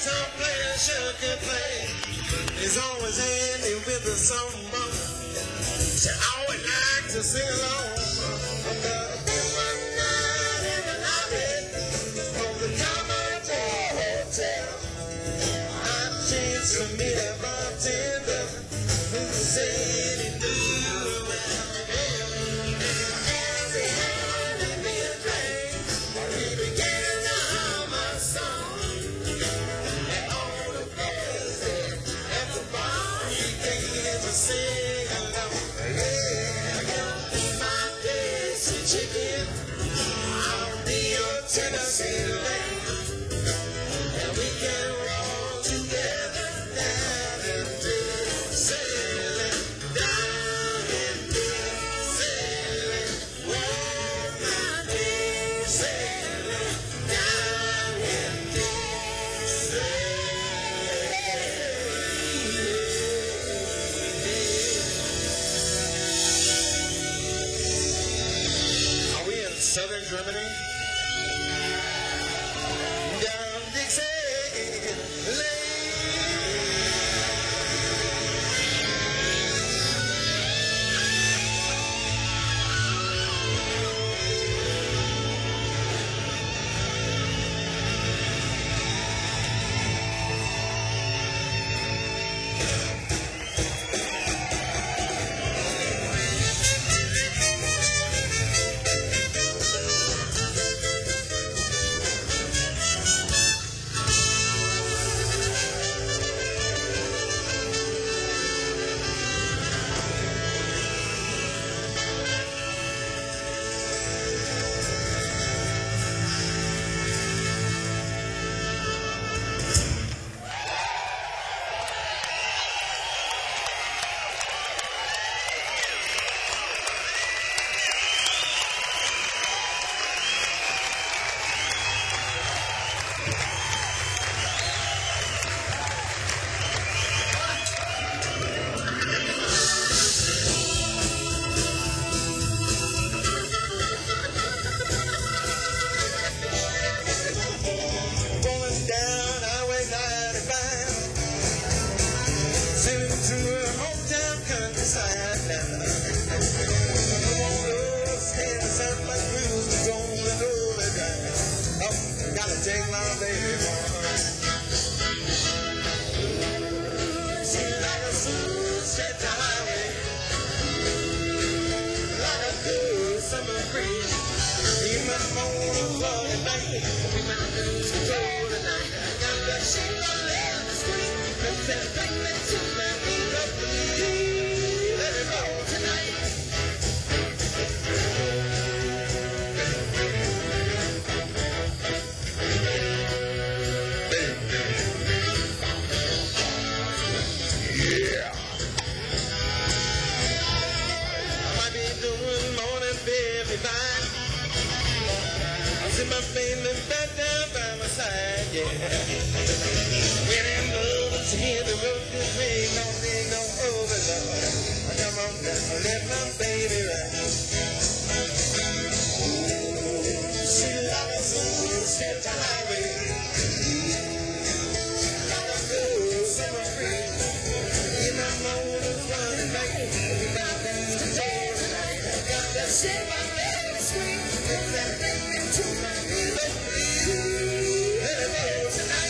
B: guitar player sure can play. He's always handy with the songbook. She always likes to sing along. On the one night in the lobby of the Commodore Hotel, I chanced to meet a bartender who said he knew her well. As he handed me a drink, he began to hum a song. And all the boys there at the bar began to sing along. Yeah, gonna be my Dixie chicken. I'll be your Tennessee lamb. And we can roll together down in Dixieland, down in Dixieland. Oh, my Dixieland, down in Dixieland. Are we in southern Germany? Down Dixieland. Going down Highway ninety-five, sailing through a hometown countryside now. Come on, Lord, stand the sun like cruise, we're going over down. Oh, gotta take my baby one. She's like a smooth stretch of highway, like a good summer breeze. You might want to love at night, we might lose control tonight. I got that shit on the screen, that says take me to my knees, oh please, let it roll tonight. Yeah. I might be doing more than fifty-five. I see my baby back down by my side, yeah. When in love, it's here to road this way, no need no overload. Come on down, let my baby ride. She like a smooth stretch of highway, like a good summer breeze. In my motor's running back, we got that control tonight. I got that shit on the screen, that thing into my knees, oh please, let it roll tonight.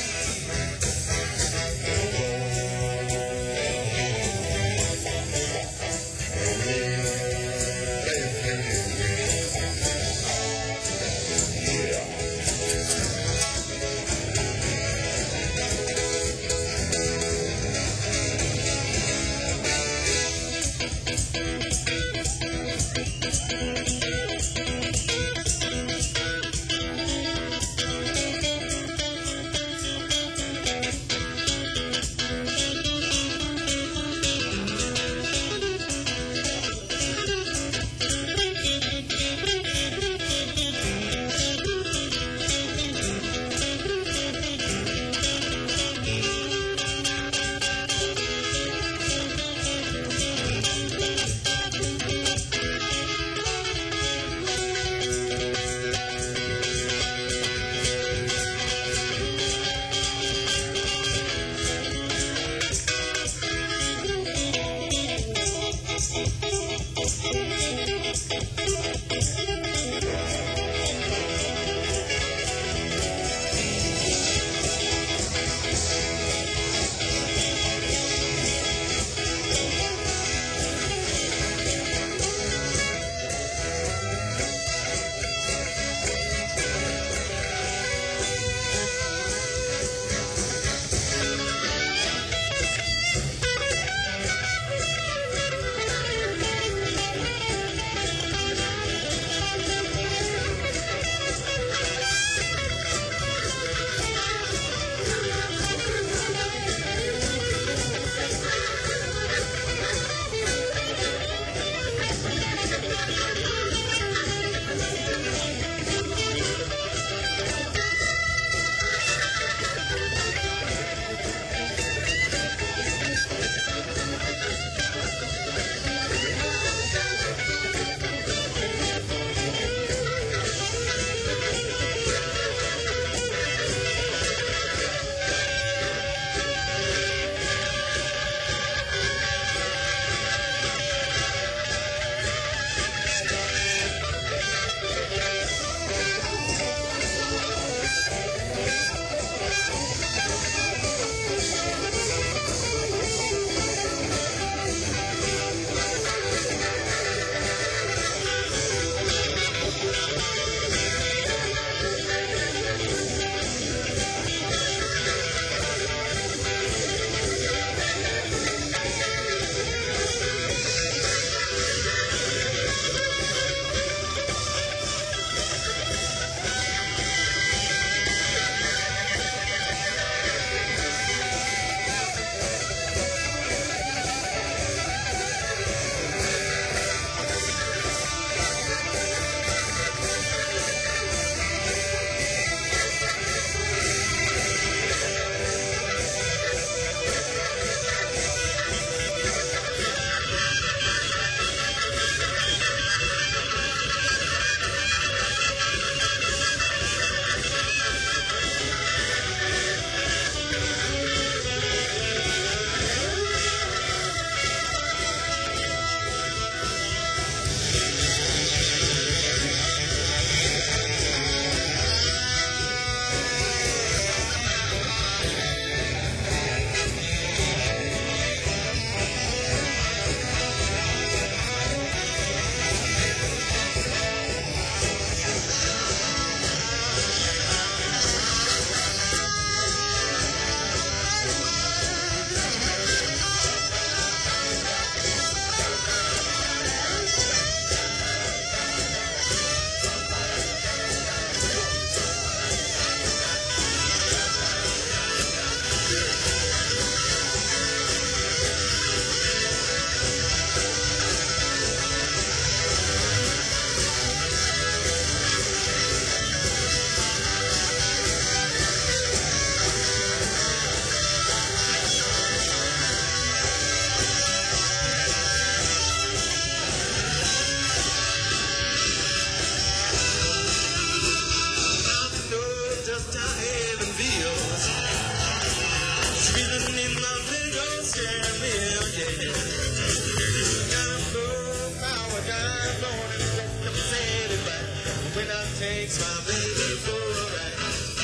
B: Squeezing in my big old stereo, yeah. Got a full power drive on and broke up city back. When I takes my baby for a ride.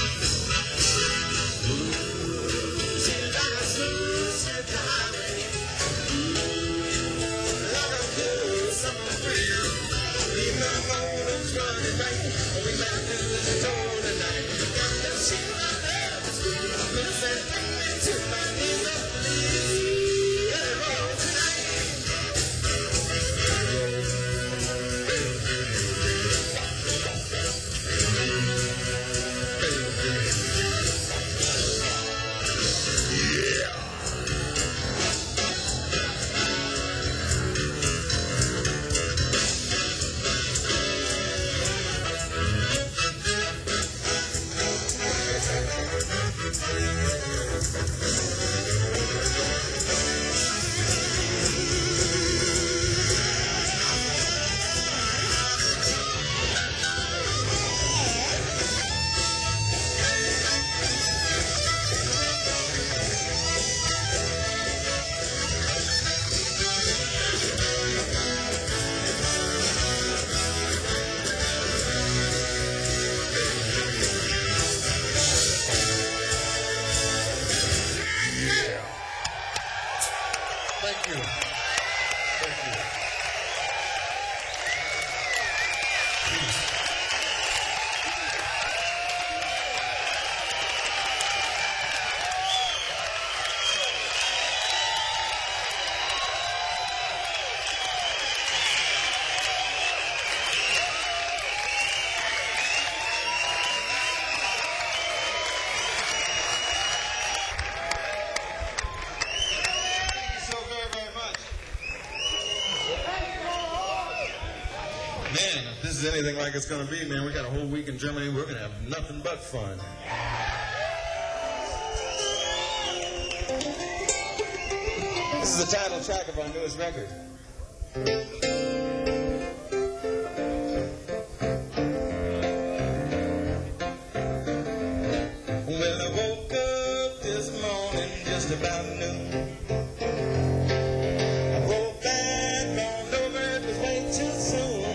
B: She's like a smooth ship highway. Like a good summer breeze. Leave my motors running right. We might do the tour tonight. Got that shit I love to do. Miss that thing to my knees up, please. Let it roll tonight. Thank you. Thank you. So very, very much. Man, if this is anything like it's going to be, man, we got a whole week in Germany. We're going to have nothing but fun. This is the title track of our newest record. Well, I woke up this morning just about noon. I rolled back on over, it was way too soon.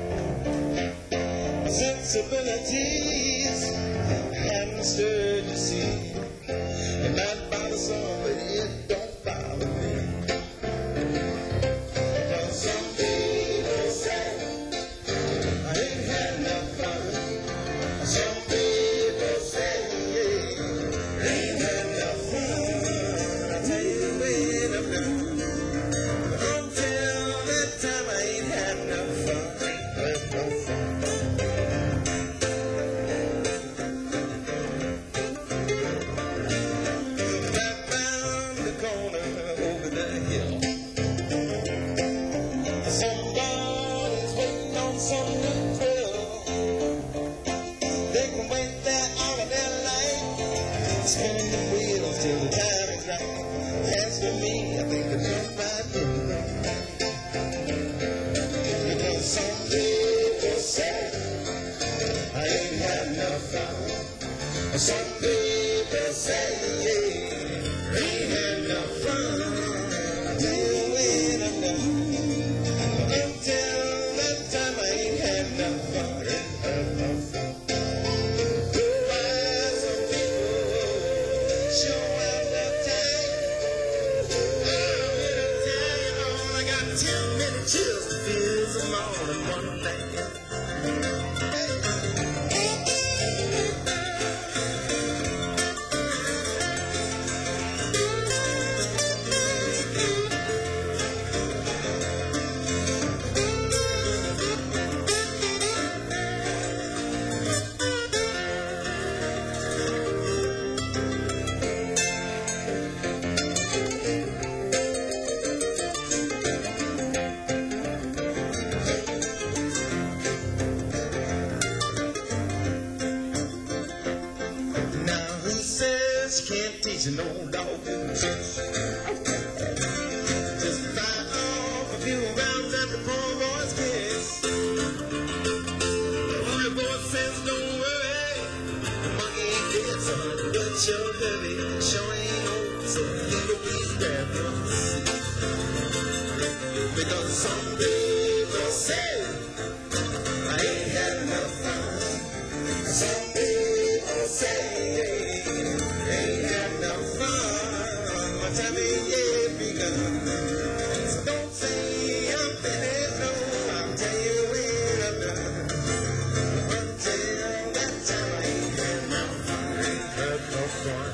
B: My sensibilities hadn't stirred, you see. It might bother some, but it don't bother me. Because some people say I ain't had enough fun. Some people say I ain't had enough fun. I tell you when I'm done. Until that time I ain't had enough fun. Had no fun. Back round the corner over the hill, somebody's waiting on some new thrill. They can wait there all of their life, spinning the wheels till the time is right. As for me, I think I jump right in the right. Because some people say I ain't had enough fun. Some people say I ain't had enough fun. Till when I'm done. Until that time I ain't had enough fun. Ain't had enough fun. Why some people show out their time. I'm in a town, oh, I got too many chills to feel them all in one day. Now who says you can't teach an old dog to fish? Just fire off a few rounds at the poor boy's kiss. The only boy says don't worry, the monkey ain't dead, son, but you're heavy, sure ain't no say I ain't had enough fun. Some people say I ain't had enough fun. My time ain't yet begun. So don't say I'm finished, no, I'll tell you when I'm done. Until that time I ain't had no fun, ain't had no fun.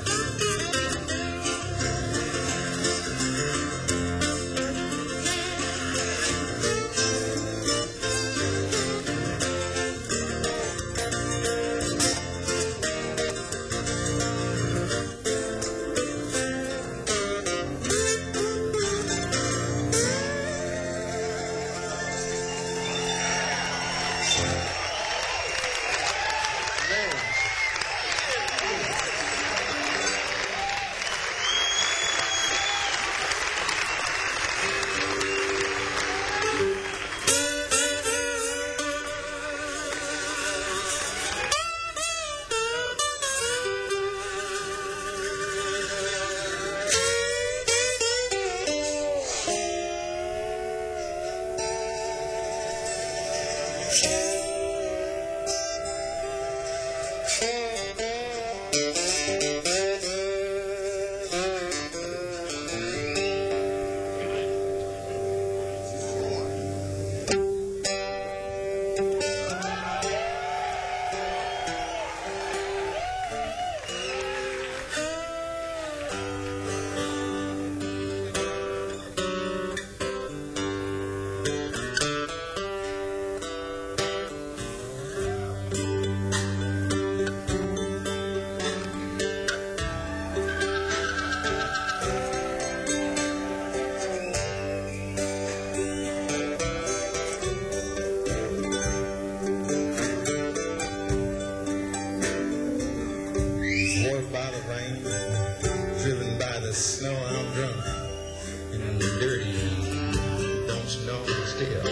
B: Worked by the rain, driven by the snow, I'm drunk and dirty, don't you know still.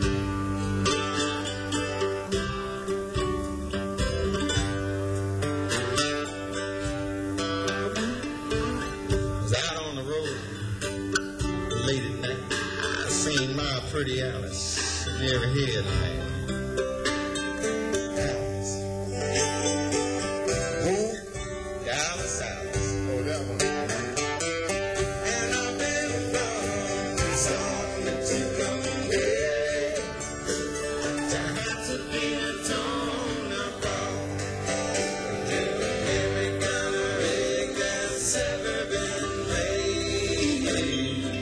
B: Was out on the road late at night, I seen my pretty Alice never here tonight. Alice, Alice, oh that one. And I've been wrong, something to come here. To have to be a tone about. Every kind of egg that's ever been laid.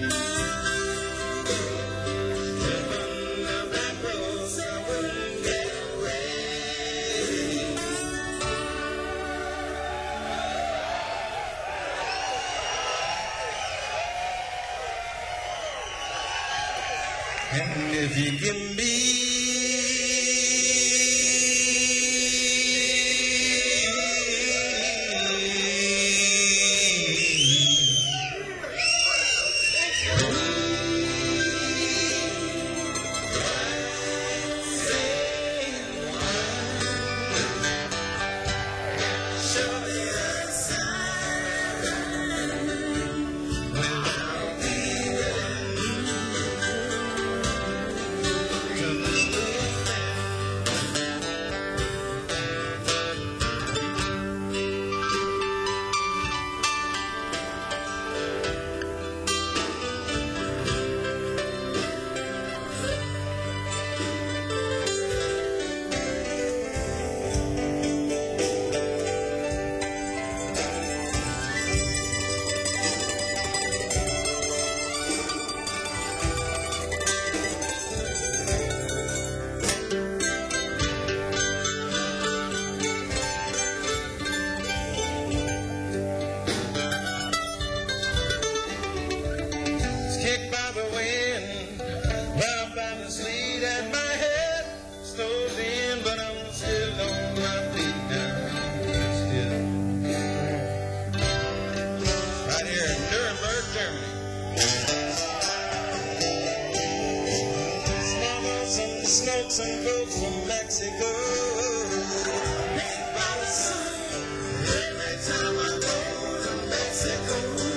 B: Given the back roads, I wouldn't get away. And if you give me kicked by the wind, round by the sleet at my head, stove in, but I'm still on my feet now. Still. Right here in Nuremberg, Germany. Mama, some smokes and folks from Mexico. Made by the sun, every time I go to Mexico.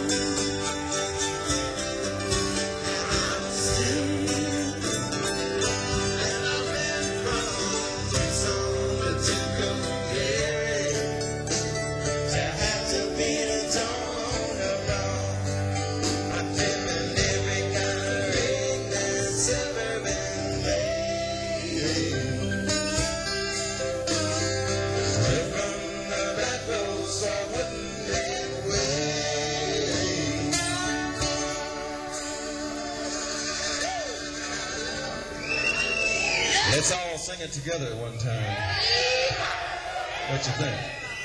C: Let's all sing it together at one time. What you think?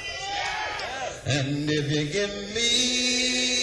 C: And if you give me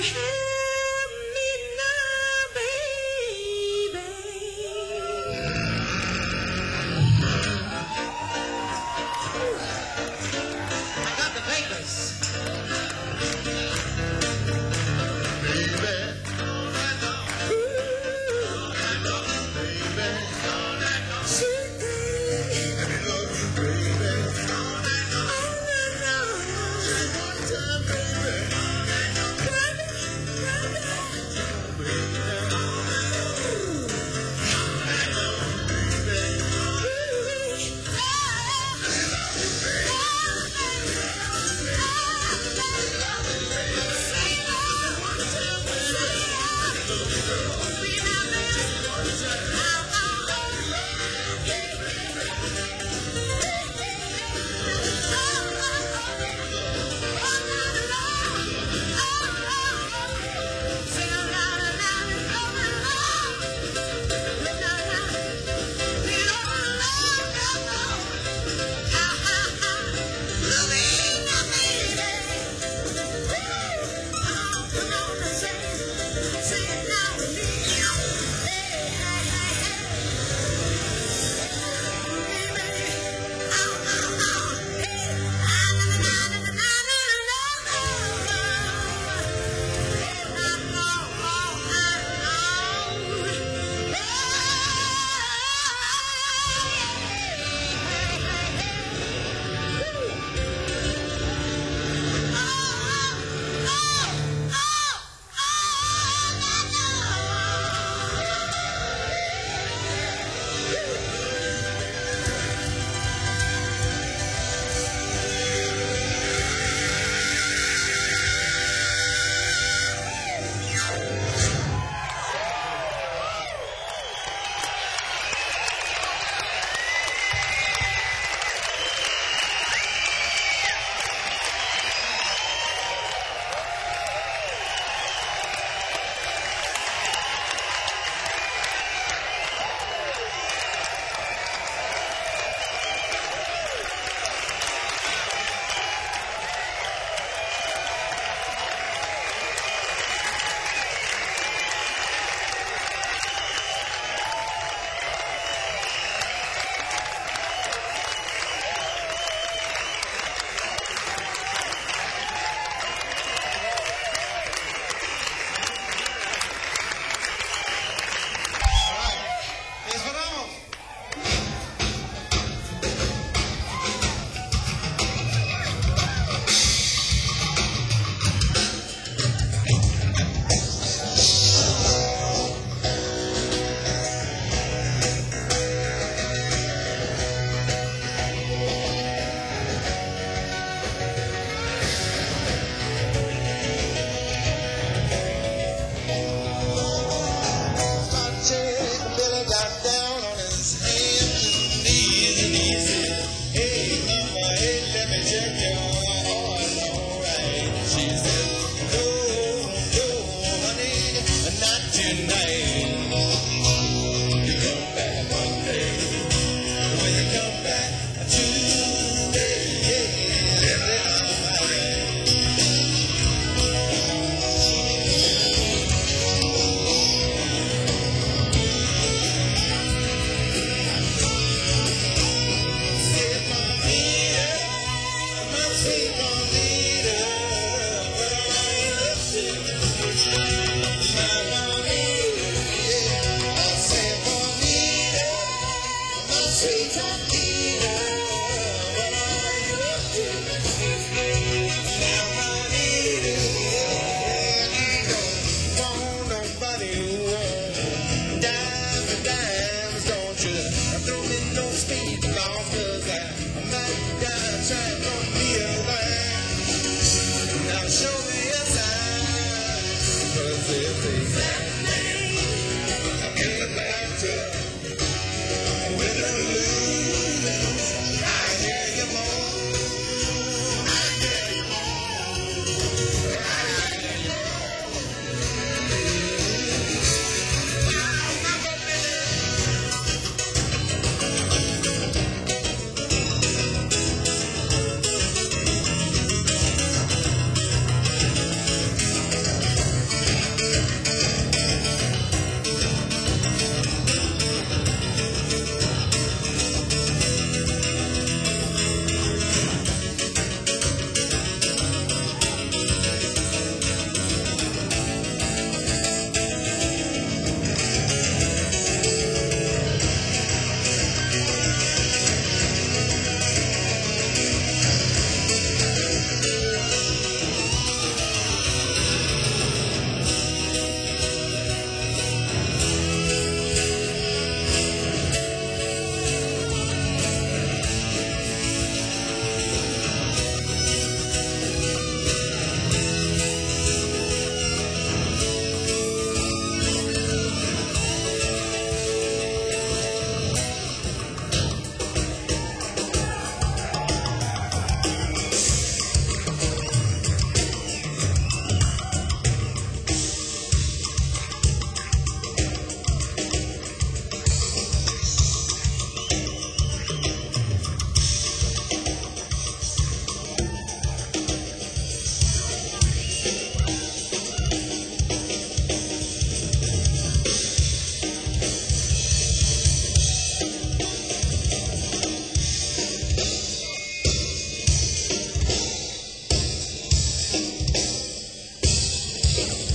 D: help me now, baby. I got the papers.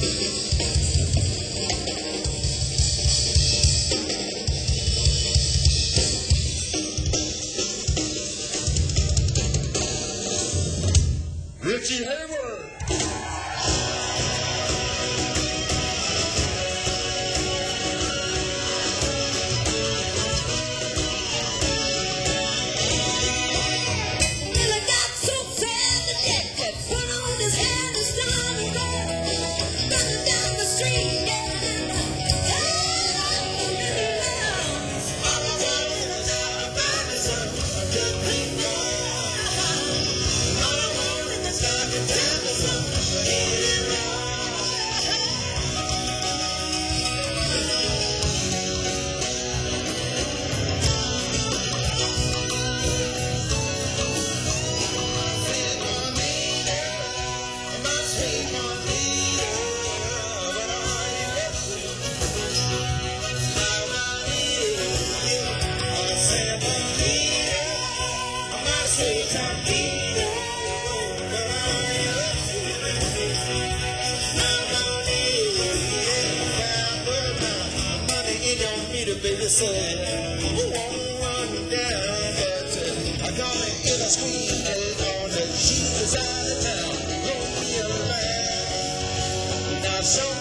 C: Richie Hayward.
D: Well, I got so sad the jet that put on his hand and started running, running down the street.
B: Baby said, who won't run down? But uh, I got me in a squeeze on the she was out of town. Wrote me a line. Now, so